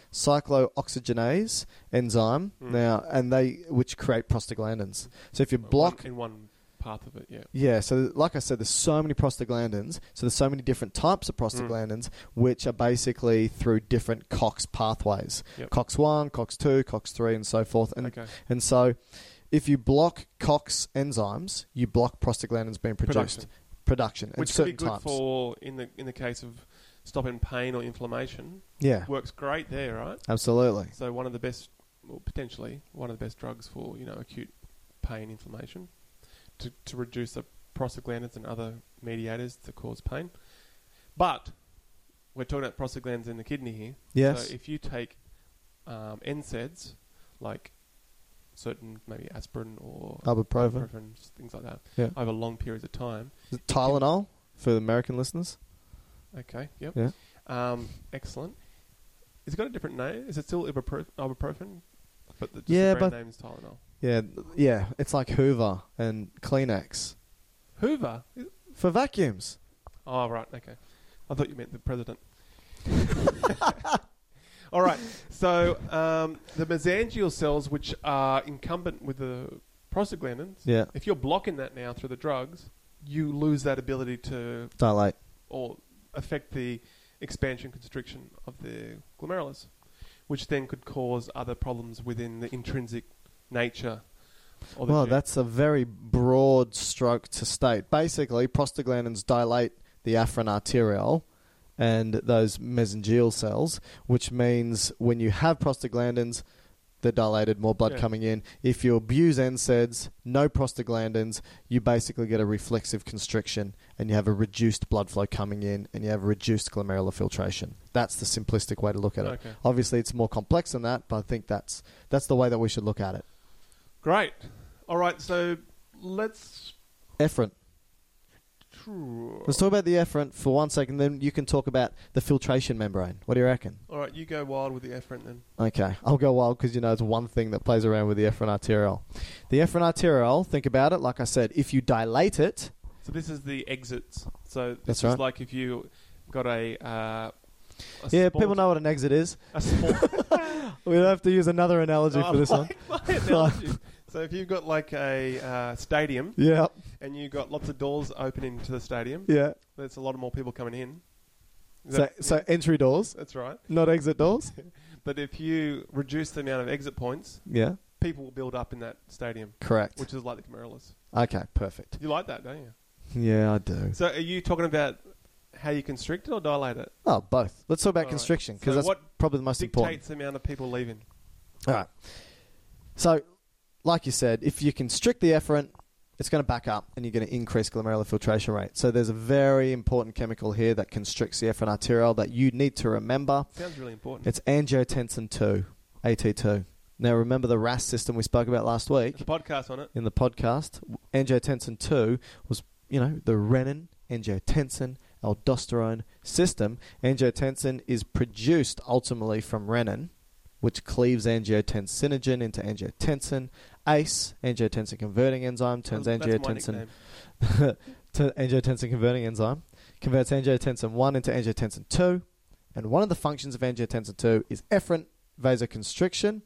cyclooxygenase enzyme Mm. now, and they which create prostaglandins. So if you block one, in one path of it, yeah. Yeah, so like I said, there's so many prostaglandins, so there's so many different types of prostaglandins, which are basically through different COX pathways. Yep. COX one, COX two, COX three, and so forth. And, Okay. and so if you block COX enzymes, you block prostaglandins being produced. Production. Production. Which at could be certain good times. for in the in the case of stopping pain or inflammation. Yeah, Works great there, right? absolutely. So one of the best, well, potentially one of the best drugs for you know acute pain, inflammation, to to reduce the prostaglandins and other mediators that cause pain. But we're talking about prostaglandins in the kidney here. Yes. So if you take um, N SAIDs, like certain maybe aspirin or Ibuprofen. ibuprofen, things like that, Yeah. over long periods of time. Is it Tylenol for the American listeners? Okay. Yep. Yeah. Um, excellent. Has it got a different name? Is it still ibupro- ibuprofen? But the, just Yeah, the brand but- name is Tylenol. Yeah, yeah. It's like Hoover and Kleenex Hoover. for vacuums. Oh, right. Okay. I thought you meant the president. All right. So um, the mesangial cells, which are incumbent with the prostaglandins, Yeah. if you're blocking that now through the drugs, you lose that ability to Dilate. or affect the expansion constriction of the glomerulus, which then could cause other problems within the intrinsic nature. Of the Well, gene. that's a very broad stroke to state. Basically, prostaglandins dilate the afferent arteriole and those mesangial cells, which means when you have prostaglandins, they're dilated, more blood Yeah. coming in. If you abuse N SAIDs, no prostaglandins, you basically get a reflexive constriction and you have a reduced blood flow coming in and you have a reduced glomerular filtration. That's the simplistic way to look at it. Okay. Obviously, it's more complex than that, but I think that's that's the way that we should look at it. Great. All right. So let's. Efferent. Let's talk about the efferent for one second, then you can talk about the filtration membrane. What do you reckon? All right. You go wild with the efferent then. Okay, I'll go wild because you know it's one thing that plays around with the efferent arteriole. The efferent arteriole, think about it, like I said, if you dilate it... So this is the exits. So this That's is right. like if you got a. Uh, a Yeah, sport- people know what an exit is. A sport. We'll have to use another analogy I for this like one. my analogy. So if you've got like a uh, stadium Yeah, and you've got lots of doors opening to the stadium, yeah. there's a lot of more people coming in. Is So, that- so yeah, entry doors, that's right. not exit doors. But if you reduce the amount of exit points, Yeah, people will build up in that stadium, correct. which is like the glomerulus. Okay, perfect. You like that, don't you? Yeah, I do. So are you talking about how you constrict it or dilate it? Oh, both. Let's talk about All right. constriction because So that's what probably the most important. Dictates the amount of people leaving. All right. So, like you said, if you constrict the efferent, it's going to back up and you're going to increase glomerular filtration rate. So there's a very important chemical here that constricts the efferent arteriole that you need to remember. Sounds really important. It's angiotensin two, A T two. Now, remember the R A S system we spoke about last week There's a podcast on it. in the podcast? Angiotensin two was, you know, the renin, angiotensin, aldosterone system. Angiotensin is produced ultimately from renin, which cleaves angiotensinogen into angiotensin. A C E, angiotensin converting enzyme, turns That's my angiotensin nickname. to angiotensin converting enzyme, converts angiotensin one into angiotensin two, and one of the functions of angiotensin two is efferent vasoconstriction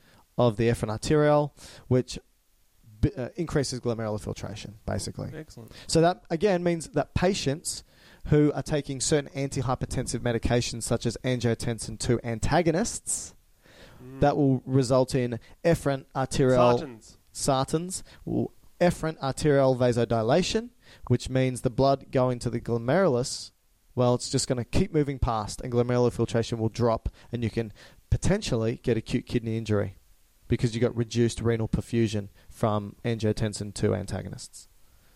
of the efferent arteriole, which b- uh, increases glomerular filtration, basically. Excellent. So that, again, means that patients who are taking certain antihypertensive medications such as angiotensin two antagonists, Mm. that will result in efferent arteriole... Sartans. Sartans, will efferent arteriole vasodilation, which means the blood going to the glomerulus, well, it's just going to keep moving past and glomerular filtration will drop and you can potentially get acute kidney injury because you got reduced renal perfusion from angiotensin two antagonists.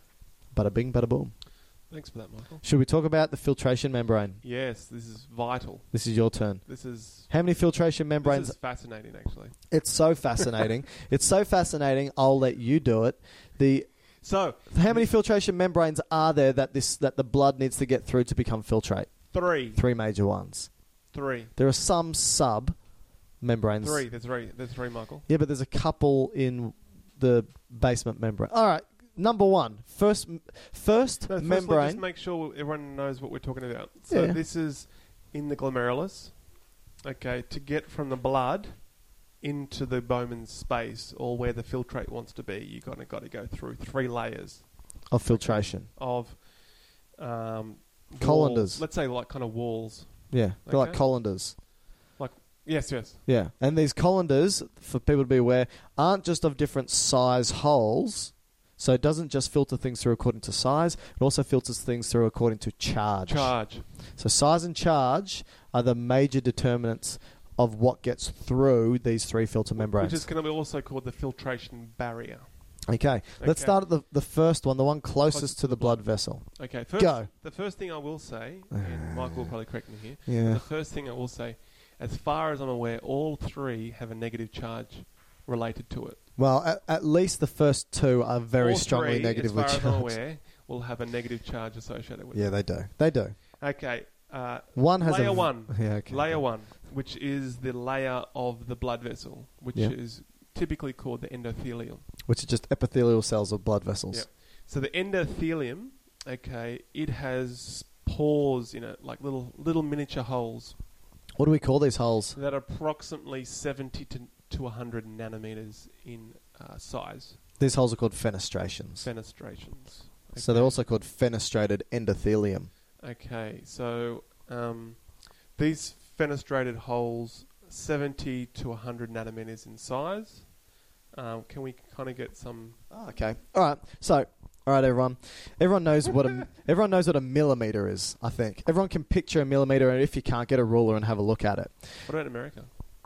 Bada bing, bada boom. Thanks for that, Michael. Should we talk about the filtration membrane? Yes, this is vital. This is your turn. This is How many filtration membranes? This is fascinating, actually. It's so fascinating. It's so fascinating. I'll let you do it. The So How many filtration membranes are there that this that the blood needs to get through to become filtrate? three, Three major ones. three, There are some sub membranes. three. There's three. There's three, Michael. Yeah, but there's a couple in the basement membrane. All right, number one, first first No, firstly, membrane. just make sure everyone knows what we're talking about. So Yeah. this is in the glomerulus. Okay, to get from the blood into the Bowman's space or where the filtrate wants to be, you kind of got to go through three layers of filtration. of um, Colanders. walls. Let's say like kind of walls. Yeah, they're like Okay. colanders. Yes, yes. Yeah, and these colanders, for people to be aware, aren't just of different size holes. So it doesn't just filter things through according to size. It also filters things through according to charge. Charge. So size and charge are the major determinants of what gets through these three filter membranes. Which is going to be also called the filtration barrier. Okay, let's Okay. start at the, the first one, the one closest Closest to the blood vessel. Okay, first, Go. the first thing I will say, and Michael will probably correct me here, Yeah. the first thing I will say, as far as I'm aware, all three have a negative charge related to it. Well, at, at least the first two are very all strongly three, negatively as far charged. as I'm aware, will have a negative charge associated with Yeah, it. they do. They do. Okay, uh, One has layer a v- one. Yeah, okay. Layer one, which is the layer of the blood vessel, which Yeah. is typically called the endothelium. Which is just epithelial cells of blood vessels. Yeah. So the endothelium, okay, it has pores in it, like little little miniature holes. What do we call these holes? that are approximately seventy to, to one hundred nanometers in uh, size. These holes are called fenestrations. Fenestrations. Okay. So they're also called fenestrated endothelium. Okay, so um, these fenestrated holes, seventy to one hundred nanometers in size. Um, can we kind of get some... Oh, okay. All right. So, all right, everyone. Everyone knows what a everyone knows what a millimeter is. I think everyone can picture a millimeter, and if you can't, get a ruler and have a look at it. What about America?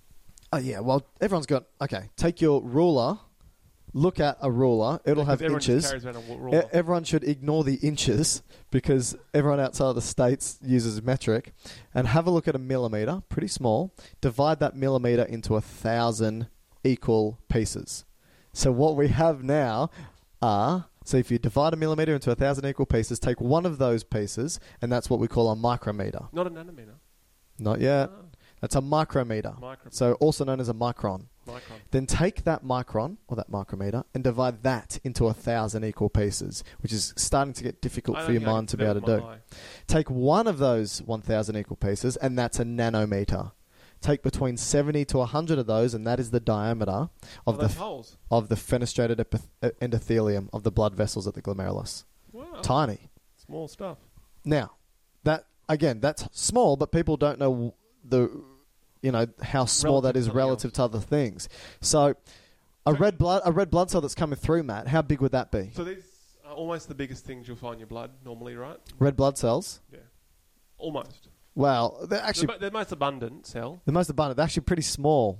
Oh yeah. Well, everyone's got. Okay. Take your ruler. Look at a ruler. It'll Because have everyone just inches. carries around a ruler. E- everyone should ignore the inches because everyone outside of the States uses metric. And have a look at a millimeter, pretty small. Divide that millimeter into a thousand equal pieces. So what we have now are, so if you divide a millimeter into a thousand equal pieces, take one of those pieces, and that's what we call a micrometer. Not a nanometer. Not yet. Ah, That's a micrometer. micrometer. So also known as a micron. Micron. Then take that micron, or that micrometer, and divide that into a thousand equal pieces, which is starting to get difficult I for your don't think I mind to can be able to with do. my eye. Take one of those one thousand equal pieces, and that's a nanometer. Take between seventy to one hundred of those, and that is the diameter of Are the those holes? of the fenestrated epith- uh, endothelium of the blood vessels at the glomerulus. Wow. Tiny. Small stuff. Now, that again, that's small, but people don't know the, you know, how small Relative that is to something relative else. to other things. So, a So- red blood a red blood cell that's coming through, Matt, how big would that be? So these are almost the biggest things you'll find in your blood normally, right? Red blood cells. Yeah. Almost. Well, they're Actually, actually the, mo- the most abundant cell. the most abundant. They're actually pretty small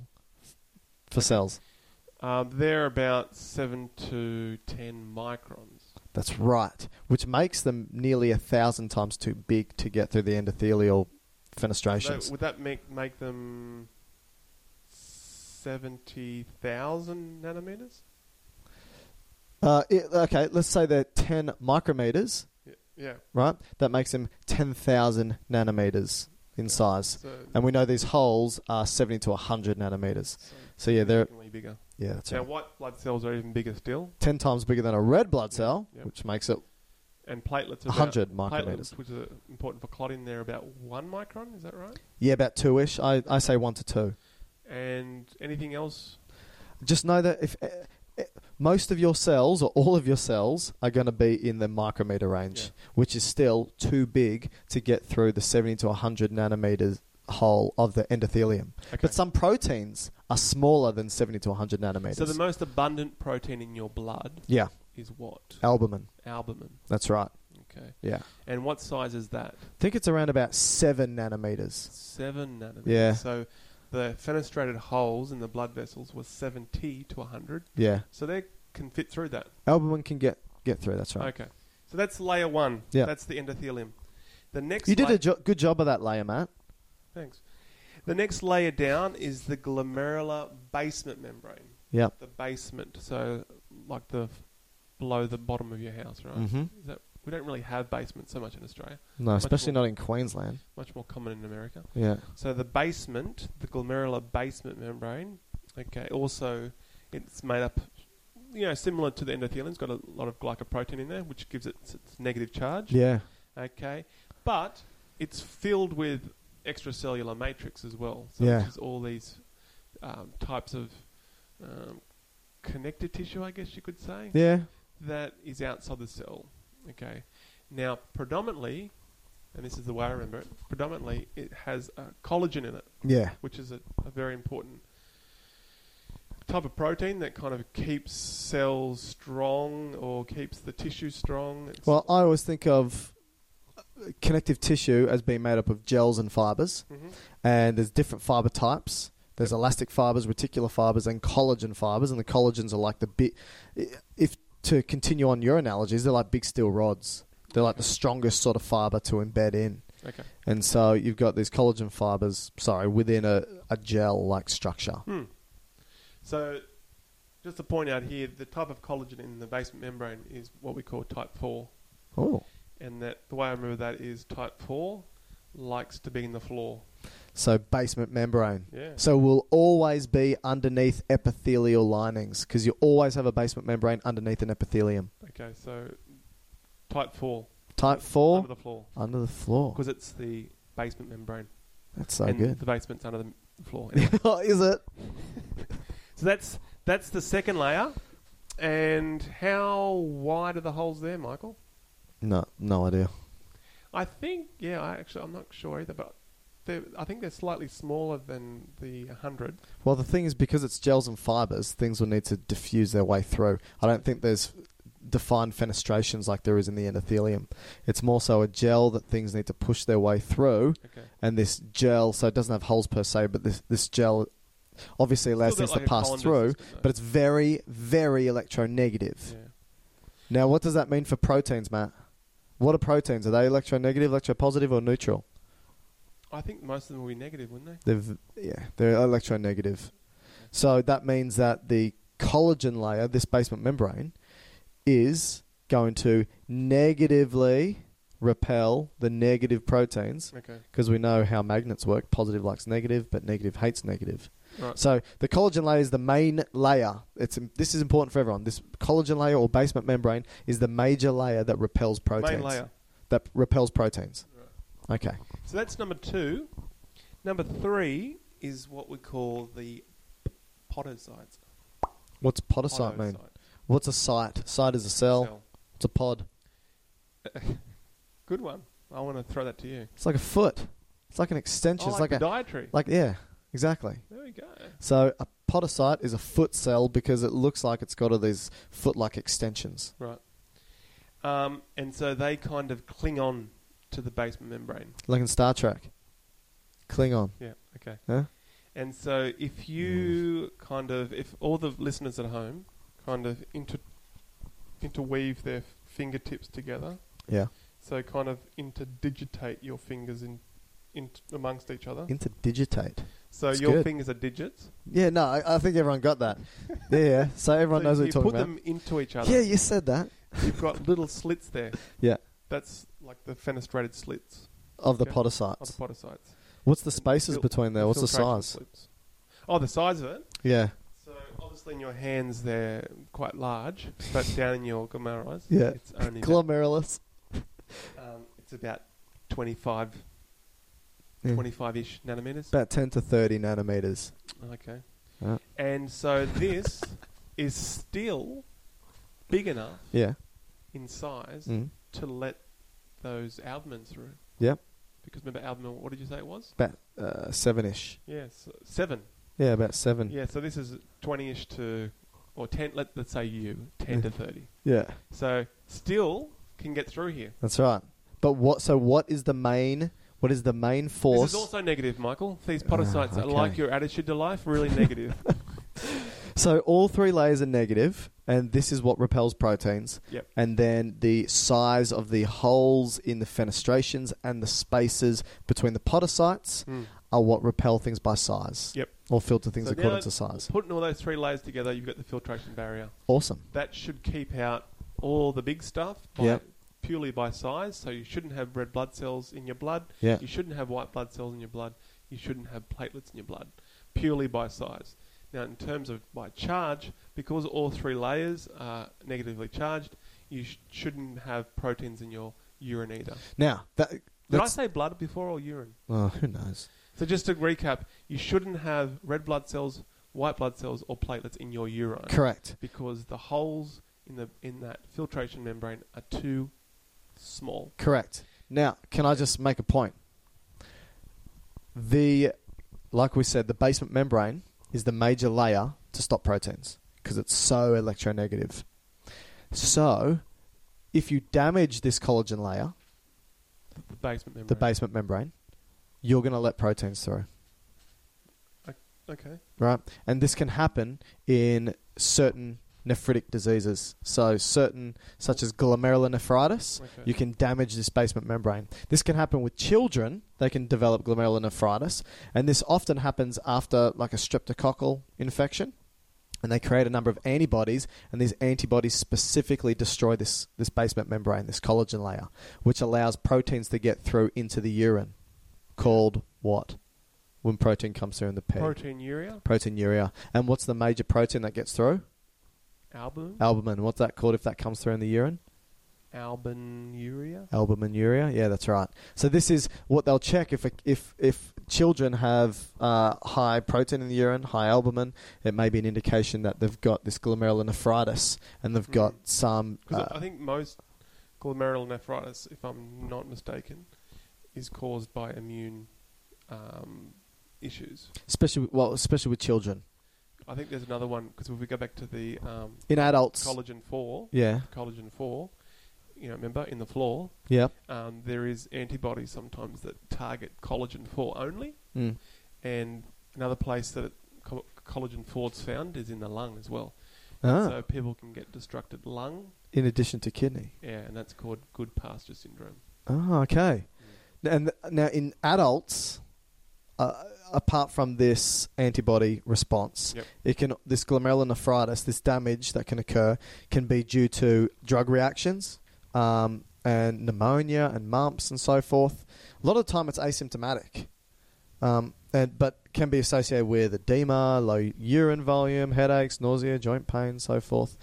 for cells. Um, they're about seven to ten microns. That's right, which makes them nearly a thousand times too big to get through the endothelial fenestrations. So would that make make them seventy thousand nanometers? Uh, it, okay, let's say they're ten micrometers, Yeah. yeah. right? That makes them ten thousand nanometers in size. So, And we know these holes are seventy to one hundred nanometers. so So yeah, they're significantly bigger. yeah, that's Now, right. white blood cells are even bigger still, ten times bigger than a red blood cell, Yep. which makes it and platelets are one hundred about, micrometers. platelets, which are important for clotting, they're about one micron. Is that right? Yeah, about two-ish. I, I say one to two. And anything else? Just know that if uh, uh, most of your cells or all of your cells are going to be in the micrometer range, Yeah. which is still too big to get through the seventy to one hundred nanometers hole of the endothelium. Okay. But some proteins are smaller than seventy to one hundred nanometers. So the most abundant protein in your blood yeah, is what? albumin. Albumin. That's right. Okay. Yeah. And what size is that? I think it's around about seven nanometers. Seven nanometers. Yeah. So the fenestrated holes in the blood vessels were seventy to one hundred. Yeah. So they can fit through that. Albumin can get, get through, that's right. Okay. So that's layer one. Yeah. That's the endothelium. The next You did la- a jo- good job of that layer, Matt. Thanks. The next layer down is the glomerular basement membrane. Yeah. The basement. So like the below the bottom of your house, right? Mm-hmm. Is that we don't really have basements so much in Australia. No, especially more- not in Queensland. Much more common in America. Yeah. So the basement, the glomerular basement membrane, okay, also it's made up, you know, similar to the endothelium. It's got a lot of glycoprotein in there, which gives it its negative charge. Yeah. Okay, but it's filled with extracellular matrix as well. So Yeah. which is all these um, types of um, connective tissue, I guess you could say, Yeah. that is outside the cell. Okay, now predominantly, and this is the way I remember it, predominantly it has uh, collagen in it, Yeah. which is a, a very important type of protein that kind of keeps cells strong or keeps the tissue strong. It's Well, I always think of connective tissue as being made up of gels and fibers, Mhm. and there's different fiber types. There's elastic fibers, reticular fibers, and collagen fibers, and the collagens are like the bit. If to continue on your analogies, they're like big steel rods. They're like the strongest sort of fiber to embed in, Okay. and so you've got these collagen fibers. Sorry, within a, a gel-like structure. Hmm. So, just to point out here, the type of collagen in the basement membrane is what we call type four. Oh, And that the way I remember that is type four likes to be in the floor. so basement membrane. Yeah. So will always be underneath epithelial linings because you always have a basement membrane underneath an epithelium. Okay, so type four. Type four Under the floor. under the floor. Because it's the basement membrane. That's so and good. the basement's under the floor. Anyway. Oh, is it? So that's that's the second layer. And how wide are the holes there, Michael? No, no idea. I think, yeah, I actually, I'm not sure either, but they're, I think they're slightly smaller than the one hundred. Well, the thing is, because it's gels and fibres, things will need to diffuse their way through. I don't think there's defined fenestrations like there is in the endothelium. It's more so a gel that things need to push their way through. Okay. And this gel, so it doesn't have holes per se, but this, this gel obviously allows Still things got to like a pass colander through, system, though. but it's very, very electronegative. Yeah. Now, what does that mean for proteins, Matt? What are proteins? Are they electronegative, electropositive, or neutral? I think most of them will be negative, wouldn't they? They've, yeah, they're electronegative. So that means that the collagen layer, this basement membrane, is going to negatively repel the negative proteins, Okay. because we know how magnets work. Positive likes negative, but negative hates negative. Right. So the collagen layer is the main layer. It's This is important for everyone. This collagen layer or basement membrane is the major layer that repels proteins. Main layer. That repels proteins. Right. Okay. So that's number two. Number three is what we call the podocytes. What's podocyte mean? What's a site? Site is a cell. Cell. What's a pod? Good one. I want to throw that to you. It's like a foot. It's like an extension. Oh, it's like, like the a dietary. like yeah, exactly. There we go. So a podocyte is a foot cell because it looks like it's got all these foot-like extensions. Right. Um, and so they kind of cling on to the basement membrane. Like in Star Trek. Klingon. Yeah, okay. Huh? And so if you kind of, if all the listeners at home kind of inter, interweave their fingertips together, Yeah. so kind of interdigitate your fingers in, in amongst each other. Interdigitate. So That's your good. fingers are digits. Yeah, no, I, I think everyone got that. yeah, yeah. So everyone so knows what you you're talking put about. them into each other. Yeah, you said that. You've got little slits there. Yeah. That's like the fenestrated slits Of the Okay. podocytes. of the podocytes. What's the And spaces fil- between there? What's the filtration size? slits. Oh, the size of it? Yeah. So obviously in your hands they're quite large, but down in your glomerulus, Yeah. it's only about, Glomerulus. um, it's about twenty-five, Yeah. twenty-five-ish nanometers. About ten to thirty nanometers. Okay. Yeah. And so this is still big enough Yeah. in size Mm. to let those albumin through. Yep. Because remember albumin, what did you say it was? About uh, seven-ish. Yes, seven. Yeah, about seven. Yeah, so this is twenty-ish to, or ten, let, let's say you, ten to thirty. Yeah. So still can get through here. That's right. But what? So what is the main? What is the main force? This is also negative, Michael. These podocytes Ah, are okay. like your attitude to life, really negative. So all three layers are negative, and this is what repels proteins. Yep. And then the size of the holes in the fenestrations and the spaces between the podocytes Mm. are what repel things by size. Yep. Or filter things So according now to size. Putting all those three layers together, you've got the filtration barrier. Awesome. That should keep out all the big stuff by, Yep. purely by size. So you shouldn't have red blood cells in your blood. Yeah. You shouldn't have white blood cells in your blood. You shouldn't have platelets in your blood. Purely by size. Now, in terms of by charge, because all three layers are negatively charged, you sh- shouldn't have proteins in your urine either. Now, that, Did I that's- say blood before or urine? oh, who knows? So just to recap, you shouldn't have red blood cells, white blood cells, or platelets in your urine. Correct. Because the holes in the in that filtration membrane are too small. Correct. Now, can I just make a point? The, like we said, the basement membrane is the major layer to stop proteins because it's so electronegative. So, if you damage this collagen layer, The basement membrane. the basement membrane, you're going to let proteins through. Okay. Right? And this can happen in certain nephritic diseases. So certain, such as glomerulonephritis, Okay. you can damage this basement membrane. This can happen with children. They can develop glomerulonephritis. And this often happens after like a streptococcal infection. And they create a number of antibodies, and these antibodies specifically destroy this, this basement membrane, this collagen layer, which allows proteins to get through into the urine. Called what? When protein comes through in the pee. Proteinuria, Proteinuria. And what's the major protein that gets through? albumin, Albumin. What's that called if that comes through in the urine? albuminuria. Albuminuria, yeah, that's right. So this is what they'll check if a, if if children have uh, high protein in the urine, high albumin. It may be an indication that they've got this glomerulonephritis, and they've got Mm. some. Because Uh, I think most glomerulonephritis, if I'm not mistaken, is caused by immune um, issues. especially well, especially with children. I think there's another one, because if we go back to the um, In adults, collagen four, yeah, collagen four, you know, remember in the floor, yeah, um, there is antibodies sometimes that target collagen four only, mm. and another place that it, co- collagen four is found is in the lung as well. ah, So people can get destructed lung, in addition to kidney. yeah, and that's called Goodpasture syndrome. Oh, okay. And th- now in adults, uh, apart from this antibody response, Yep. it can this glomerulonephritis, this damage that can occur, can be due to drug reactions, um, and pneumonia and mumps and so forth. A lot of the time, it's asymptomatic, um, and but can be associated with edema, low urine volume, headaches, nausea, joint pain, so forth.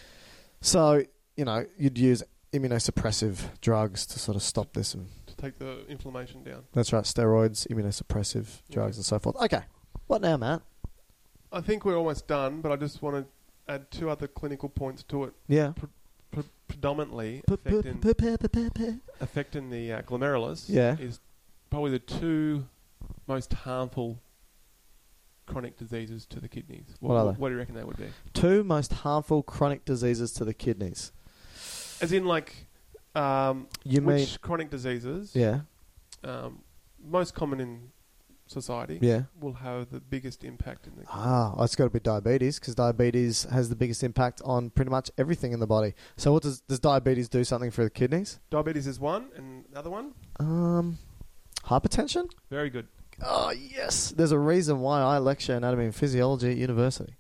So you know you'd use immunosuppressive drugs to sort of stop this. And To take the inflammation down. that's right, steroids, immunosuppressive drugs, Okay. and so forth. Okay, what now, Matt? I think we're almost done, but I just want to add two other clinical points to it. Yeah. Pre- predominantly affecting, affecting the uh, glomerulus Yeah. is probably the two most harmful chronic diseases to the kidneys. What are they? What do you reckon they would be? Two most harmful chronic diseases to the kidneys. As in, like, um, You which mean- chronic diseases, Yeah. um, most common in society, Yeah. will have the biggest impact in the kidneys? Ah, well, it's got to be diabetes, because diabetes has the biggest impact on pretty much everything in the body. So, what does does diabetes do something for the kidneys? Diabetes is one, and another one? Um, hypertension. Very good. Oh yes, there's a reason why I lecture anatomy and physiology at university.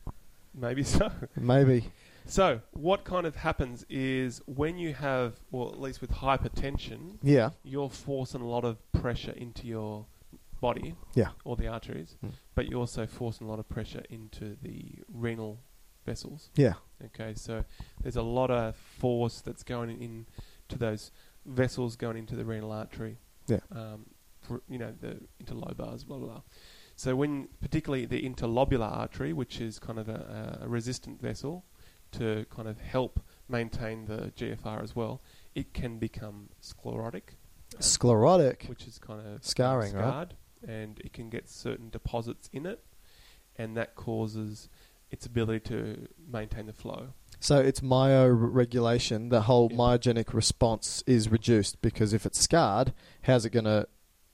Maybe so. Maybe. So, what kind of happens is when you have, well, at least with hypertension, Yeah. you're forcing a lot of pressure into your body, Yeah. or the arteries, Mm. but you're also forcing a lot of pressure into the renal vessels. Yeah. Okay, so there's a lot of force that's going in to those vessels going into the renal artery. Yeah. Um, for, you know, the interlobars, blah, blah, blah. So when, particularly the interlobular artery, which is kind of a, a resistant vessel to kind of help maintain the G F R as well, it can become sclerotic. um, Sclerotic. which is kind of Scarring, right? scarred, and it can get certain deposits in it, and that causes its ability to maintain the flow. So it's myoregulation. The whole Yeah. myogenic response is reduced because if it's scarred, how's it going to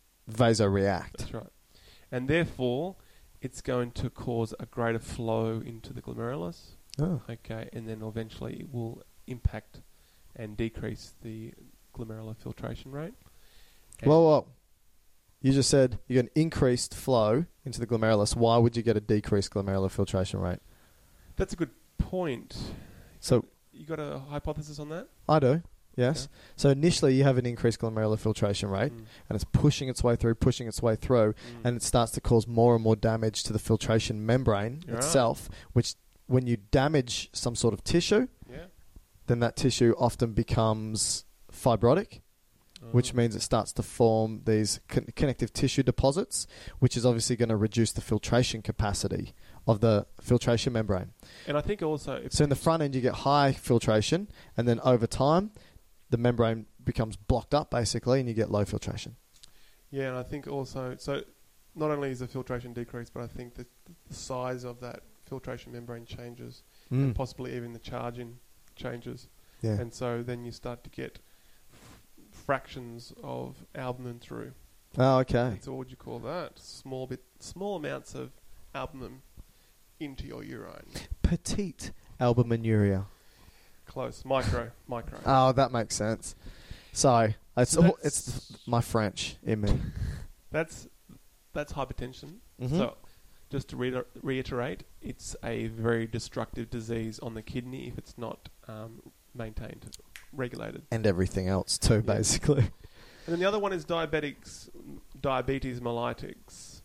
vasoreact? That's right. And therefore, it's going to cause a greater flow into the glomerulus, Oh. okay, and then eventually it will impact and decrease the glomerular filtration rate. And Whoa, whoa. You just said you get an increased flow into the glomerulus. Why would you get a decreased glomerular filtration rate? That's a good point. So You got a hypothesis on that? I do, yes. Okay. So initially you have an increased glomerular filtration rate, Mm. and it's pushing its way through, pushing its way through, Mm. and it starts to cause more and more damage to the filtration membrane Right. itself, which when you damage some sort of tissue, Yeah. then that tissue often becomes fibrotic, which Oh. means it starts to form these con- connective tissue deposits, which is obviously going to reduce the filtration capacity of the filtration membrane. And I think also... If So in the front end, you get high filtration, and then over time, the membrane becomes blocked up, basically, and you get low filtration. Yeah, and I think also... So not only is the filtration decreased, but I think that the size of that filtration membrane changes, Mm. and possibly even the charging changes. Yeah. And so then you start to get f- fractions of albumin through. Oh, okay. And so what would you call that? Small bit, small amounts of albumin into your urine. Petite albuminuria. Close. Micro. Micro. Oh, that makes sense. Sorry, it's So all, that's- it's my French in me. That's that's hypertension. Mhm. So just to reiter- reiterate, it's a very destructive disease on the kidney if it's not um, maintained, regulated. And everything else too, Yeah. basically. And then the other one is diabetics, diabetes mellitus.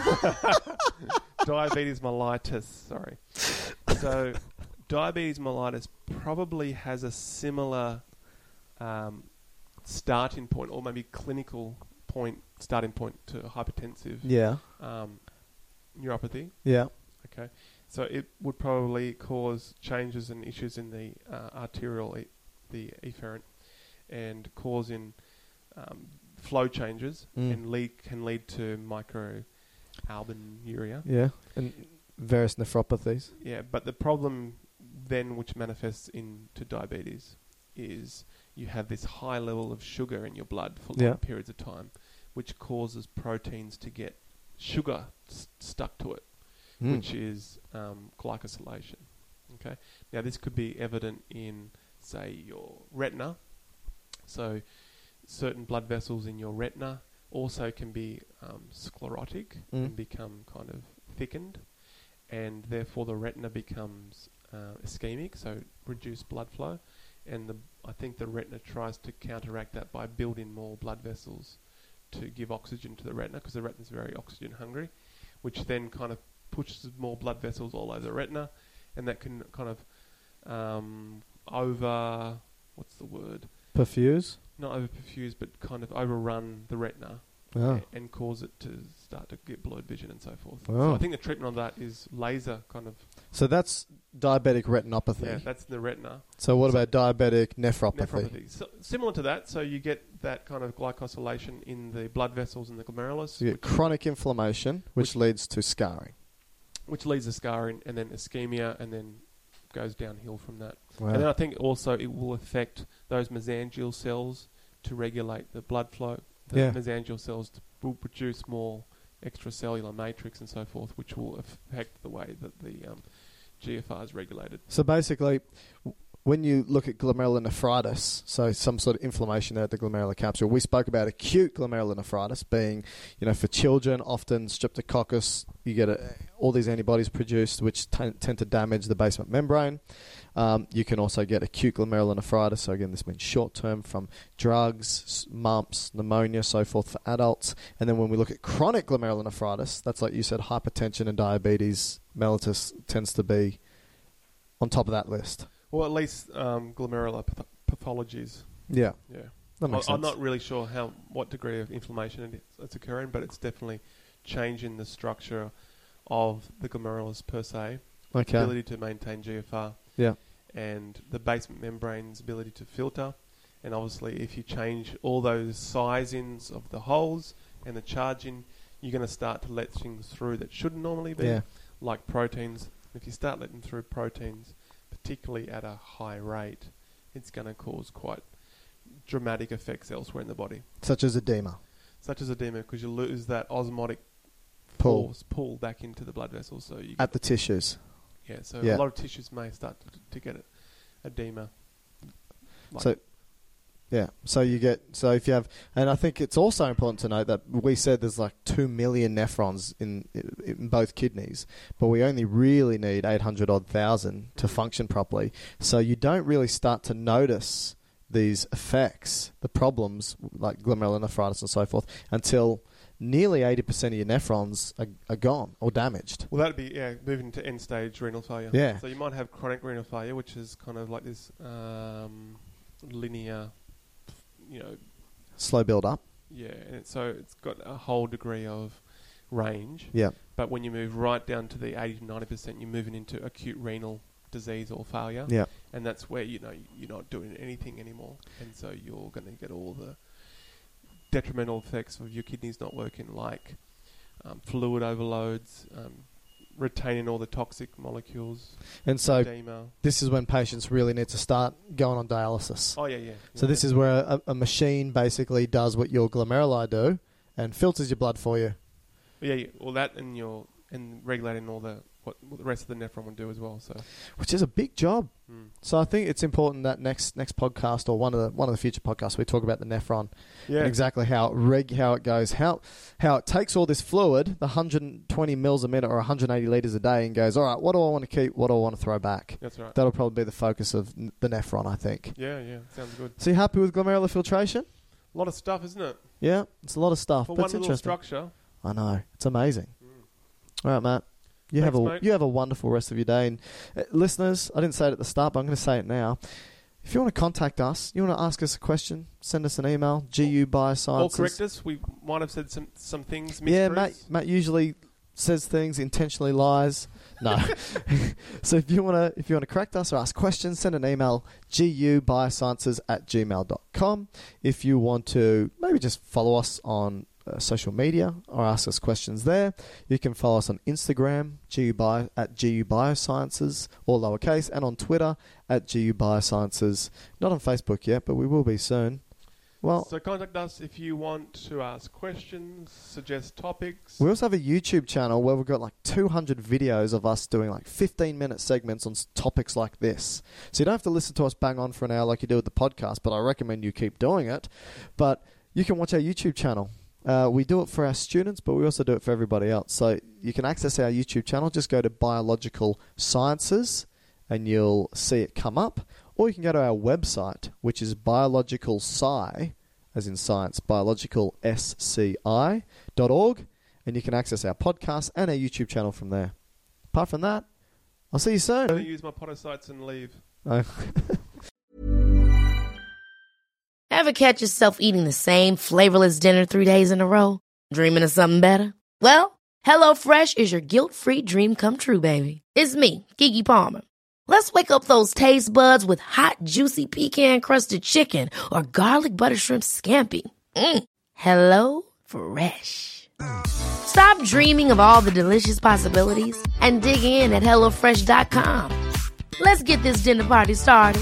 Diabetes mellitus, sorry. So diabetes mellitus probably has a similar um, starting point, or maybe clinical point, starting point to hypertensive Yeah. um, neuropathy. Yeah. Okay, so it would probably cause changes and issues in the uh, arterial, e- the efferent, and causing um, flow changes, Mm. and lead can lead to microalbuminuria. Yeah. And various nephropathies. Yeah, but the problem then, which manifests into diabetes, is you have this high level of sugar in your blood for long Yeah. periods of time, which causes proteins to get sugar s- stuck to it, Mm. which is um, glycosylation. Okay, now this could be evident in, say, your retina. So certain blood vessels in your retina also can be um, sclerotic Mm. and become kind of thickened, and therefore the retina becomes uh, ischemic, so reduced blood flow. And the, I think the retina tries to counteract that by building more blood vessels to give oxygen to the retina, because the retina is very oxygen hungry, which then kind of pushes more blood vessels all over the retina, and that can kind of um, over, what's the word? Perfuse? Not over perfuse, but kind of overrun the retina Oh. a- and cause it to start to get blurred vision and so forth. Oh. So I think the treatment on that is laser kind of. So that's diabetic retinopathy. Yeah, that's the retina. So what So- about diabetic nephropathy? Nephropathy. So, similar to that, so you get that kind of glycosylation in the blood vessels in the glomerulus, So you get chronic inflammation, which, which- leads to scarring. which leads to scarring and then ischemia, and then goes downhill from that. Wow. And then I think also it will affect those mesangial cells to regulate the blood flow. The Yeah. mesangial cells to, will produce more extracellular matrix and so forth, which will affect the way that the um, G F R is regulated. So basically, w- when you look at glomerulonephritis, so some sort of inflammation there at the glomerular capsule, we spoke about acute glomerulonephritis being, you know, for children, often streptococcus, you get a, all these antibodies produced which t- tend to damage the basement membrane. Um, you can also get acute glomerulonephritis, so again, this means short term from drugs, s- mumps, pneumonia, so forth for adults. And then when we look at chronic glomerulonephritis, that's like you said, hypertension and diabetes mellitus tends to be on top of that list. Well, at least um, glomerular path- pathologies. Yeah, Yeah. that makes I, I'm sense. not really sure how what degree of inflammation it is, it's occurring, but it's definitely changing the structure of the glomerulus per se, Okay. ability to maintain G F R, Yeah. and the basement membrane's ability to filter. And obviously, if you change all those sizings of the holes and the charging, you're going to start to let things through that shouldn't normally be, Yeah. like proteins. If you start letting through proteins, particularly at a high rate, it's going to cause quite dramatic effects elsewhere in the body, Such as edema. such as edema, because you lose that osmotic Pull. force pull back into the blood vessels. So you At the tissues. yeah, so Yeah. a lot of tissues may start to, to get it, edema. Like- So, yeah. So you get, so if you have, and I think it's also important to note that we said there's like two million nephrons in, in both kidneys, but we only really need eight hundred odd thousand to function properly. So you don't really start to notice these effects, the problems like glomerulonephritis and so forth, until nearly eighty percent of your nephrons are, are gone or damaged. Well, that'd be, yeah, moving to end-stage renal failure. Yeah. So you might have chronic renal failure, which is kind of like this um, linear, you know, Slow build up. yeah, and it, so it's got a whole degree of range. Yeah. But when you move right down to the eighty to ninety percent, you're moving into acute renal disease or failure. Yeah. And that's where, you know, you're not doing anything anymore. And so you're going to get all the detrimental effects of your kidneys not working, like um, fluid overloads, um, retaining all the toxic molecules, And so edema. this is when patients really need to start going on dialysis. Oh, yeah, yeah. So yeah. this is where a, a machine basically does what your glomeruli do and filters your blood for you. Yeah, yeah. Well, that and your and regulating all the what, what the rest of the nephron would do as well. So, Which is a big job. mm. So I think it's important that next next podcast or one of the one of the future podcasts we talk about the nephron yeah, and exactly how it reg how it goes, how how it takes all this fluid, the one hundred twenty mils a minute or one hundred eighty liters a day, and goes, all right, what do I want to keep? What do I want to throw back? that's right. That'll probably be the focus of n- the nephron, I think. Yeah, yeah. Sounds good. So you happy with glomerular filtration? A lot of stuff, isn't it? Yeah, it's a lot of stuff, For but one it's little interesting. structure. I know, it's amazing. All right, Matt. You Thanks, have a mate. you have a wonderful rest of your day, and uh, listeners, I didn't say it at the start, but I'm going to say it now. if you want to contact us, you want to ask us a question, send us an email, G U Biosciences. Or correct us. We might have said some, some things. Yeah, Matt, Matt usually says things, intentionally lies. No. So if you want to if you want to correct us or ask questions, send an email, gubiosciences at gmail dot com. If you want to maybe just follow us on uh, social media or ask us questions there, you can follow us on Instagram, gubio, at gubiosciences, all lowercase, and on Twitter at gubiosciences. Not on Facebook yet, but we will be soon. Well, so contact us if you want to ask questions, suggest topics. We also have a YouTube channel where we've got like two hundred videos of us doing like fifteen minute segments on s- topics like this. So you don't have to listen to us bang on for an hour like you do with the podcast, but I recommend you keep doing it. But you can watch our YouTube channel. Uh, we do it for our students, but we also do it for everybody else. So you can access our YouTube channel. Just go to Biological Sciences and you'll see it come up. Or you can go to our website, which is biological sci, as in science, biological S C I dot org, and you can access our podcast and our YouTube channel from there. Apart from that, I'll see you soon. I'm going to use my podocytes and leave. Oh. Ever catch yourself eating the same flavorless dinner three days in a row? Dreaming of something better? Well, HelloFresh is your guilt-free dream come true, baby. It's me, Keke Palmer. Let's wake up those taste buds with hot, juicy pecan-crusted chicken or garlic butter shrimp scampi. Mm. Hello Fresh. Stop dreaming of all the delicious possibilities and dig in at hello fresh dot com. Let's get this dinner party started.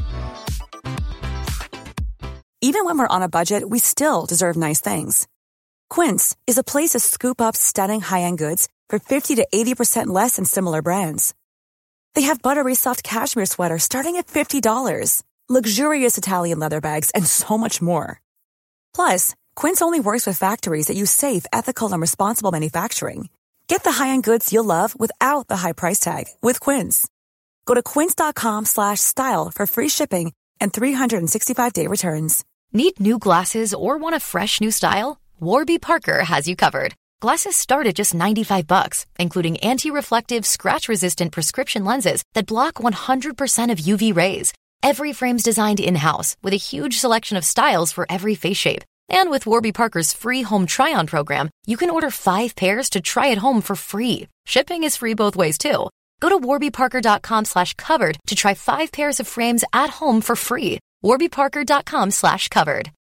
Even when we're on a budget, we still deserve nice things. Quince is a place to scoop up stunning high-end goods for fifty to eighty percent less than similar brands. They have buttery soft cashmere sweaters starting at fifty dollars, luxurious Italian leather bags, and so much more. Plus, Quince only works with factories that use safe, ethical, and responsible manufacturing. Get the high-end goods you'll love without the high price tag with Quince. Go to quince.com slash style for free shipping and three sixty-five day returns. Need new glasses or want a fresh new style? Warby Parker has you covered. Glasses start at just ninety-five bucks, including anti-reflective, scratch-resistant prescription lenses that block one hundred percent of U V rays. Every frame's designed in-house with a huge selection of styles for every face shape. And with Warby Parker's free home try-on program, you can order five pairs to try at home for free. Shipping is free both ways, too. Go to warbyparker.com slash covered to try five pairs of frames at home for free. warbyparker.com slash covered.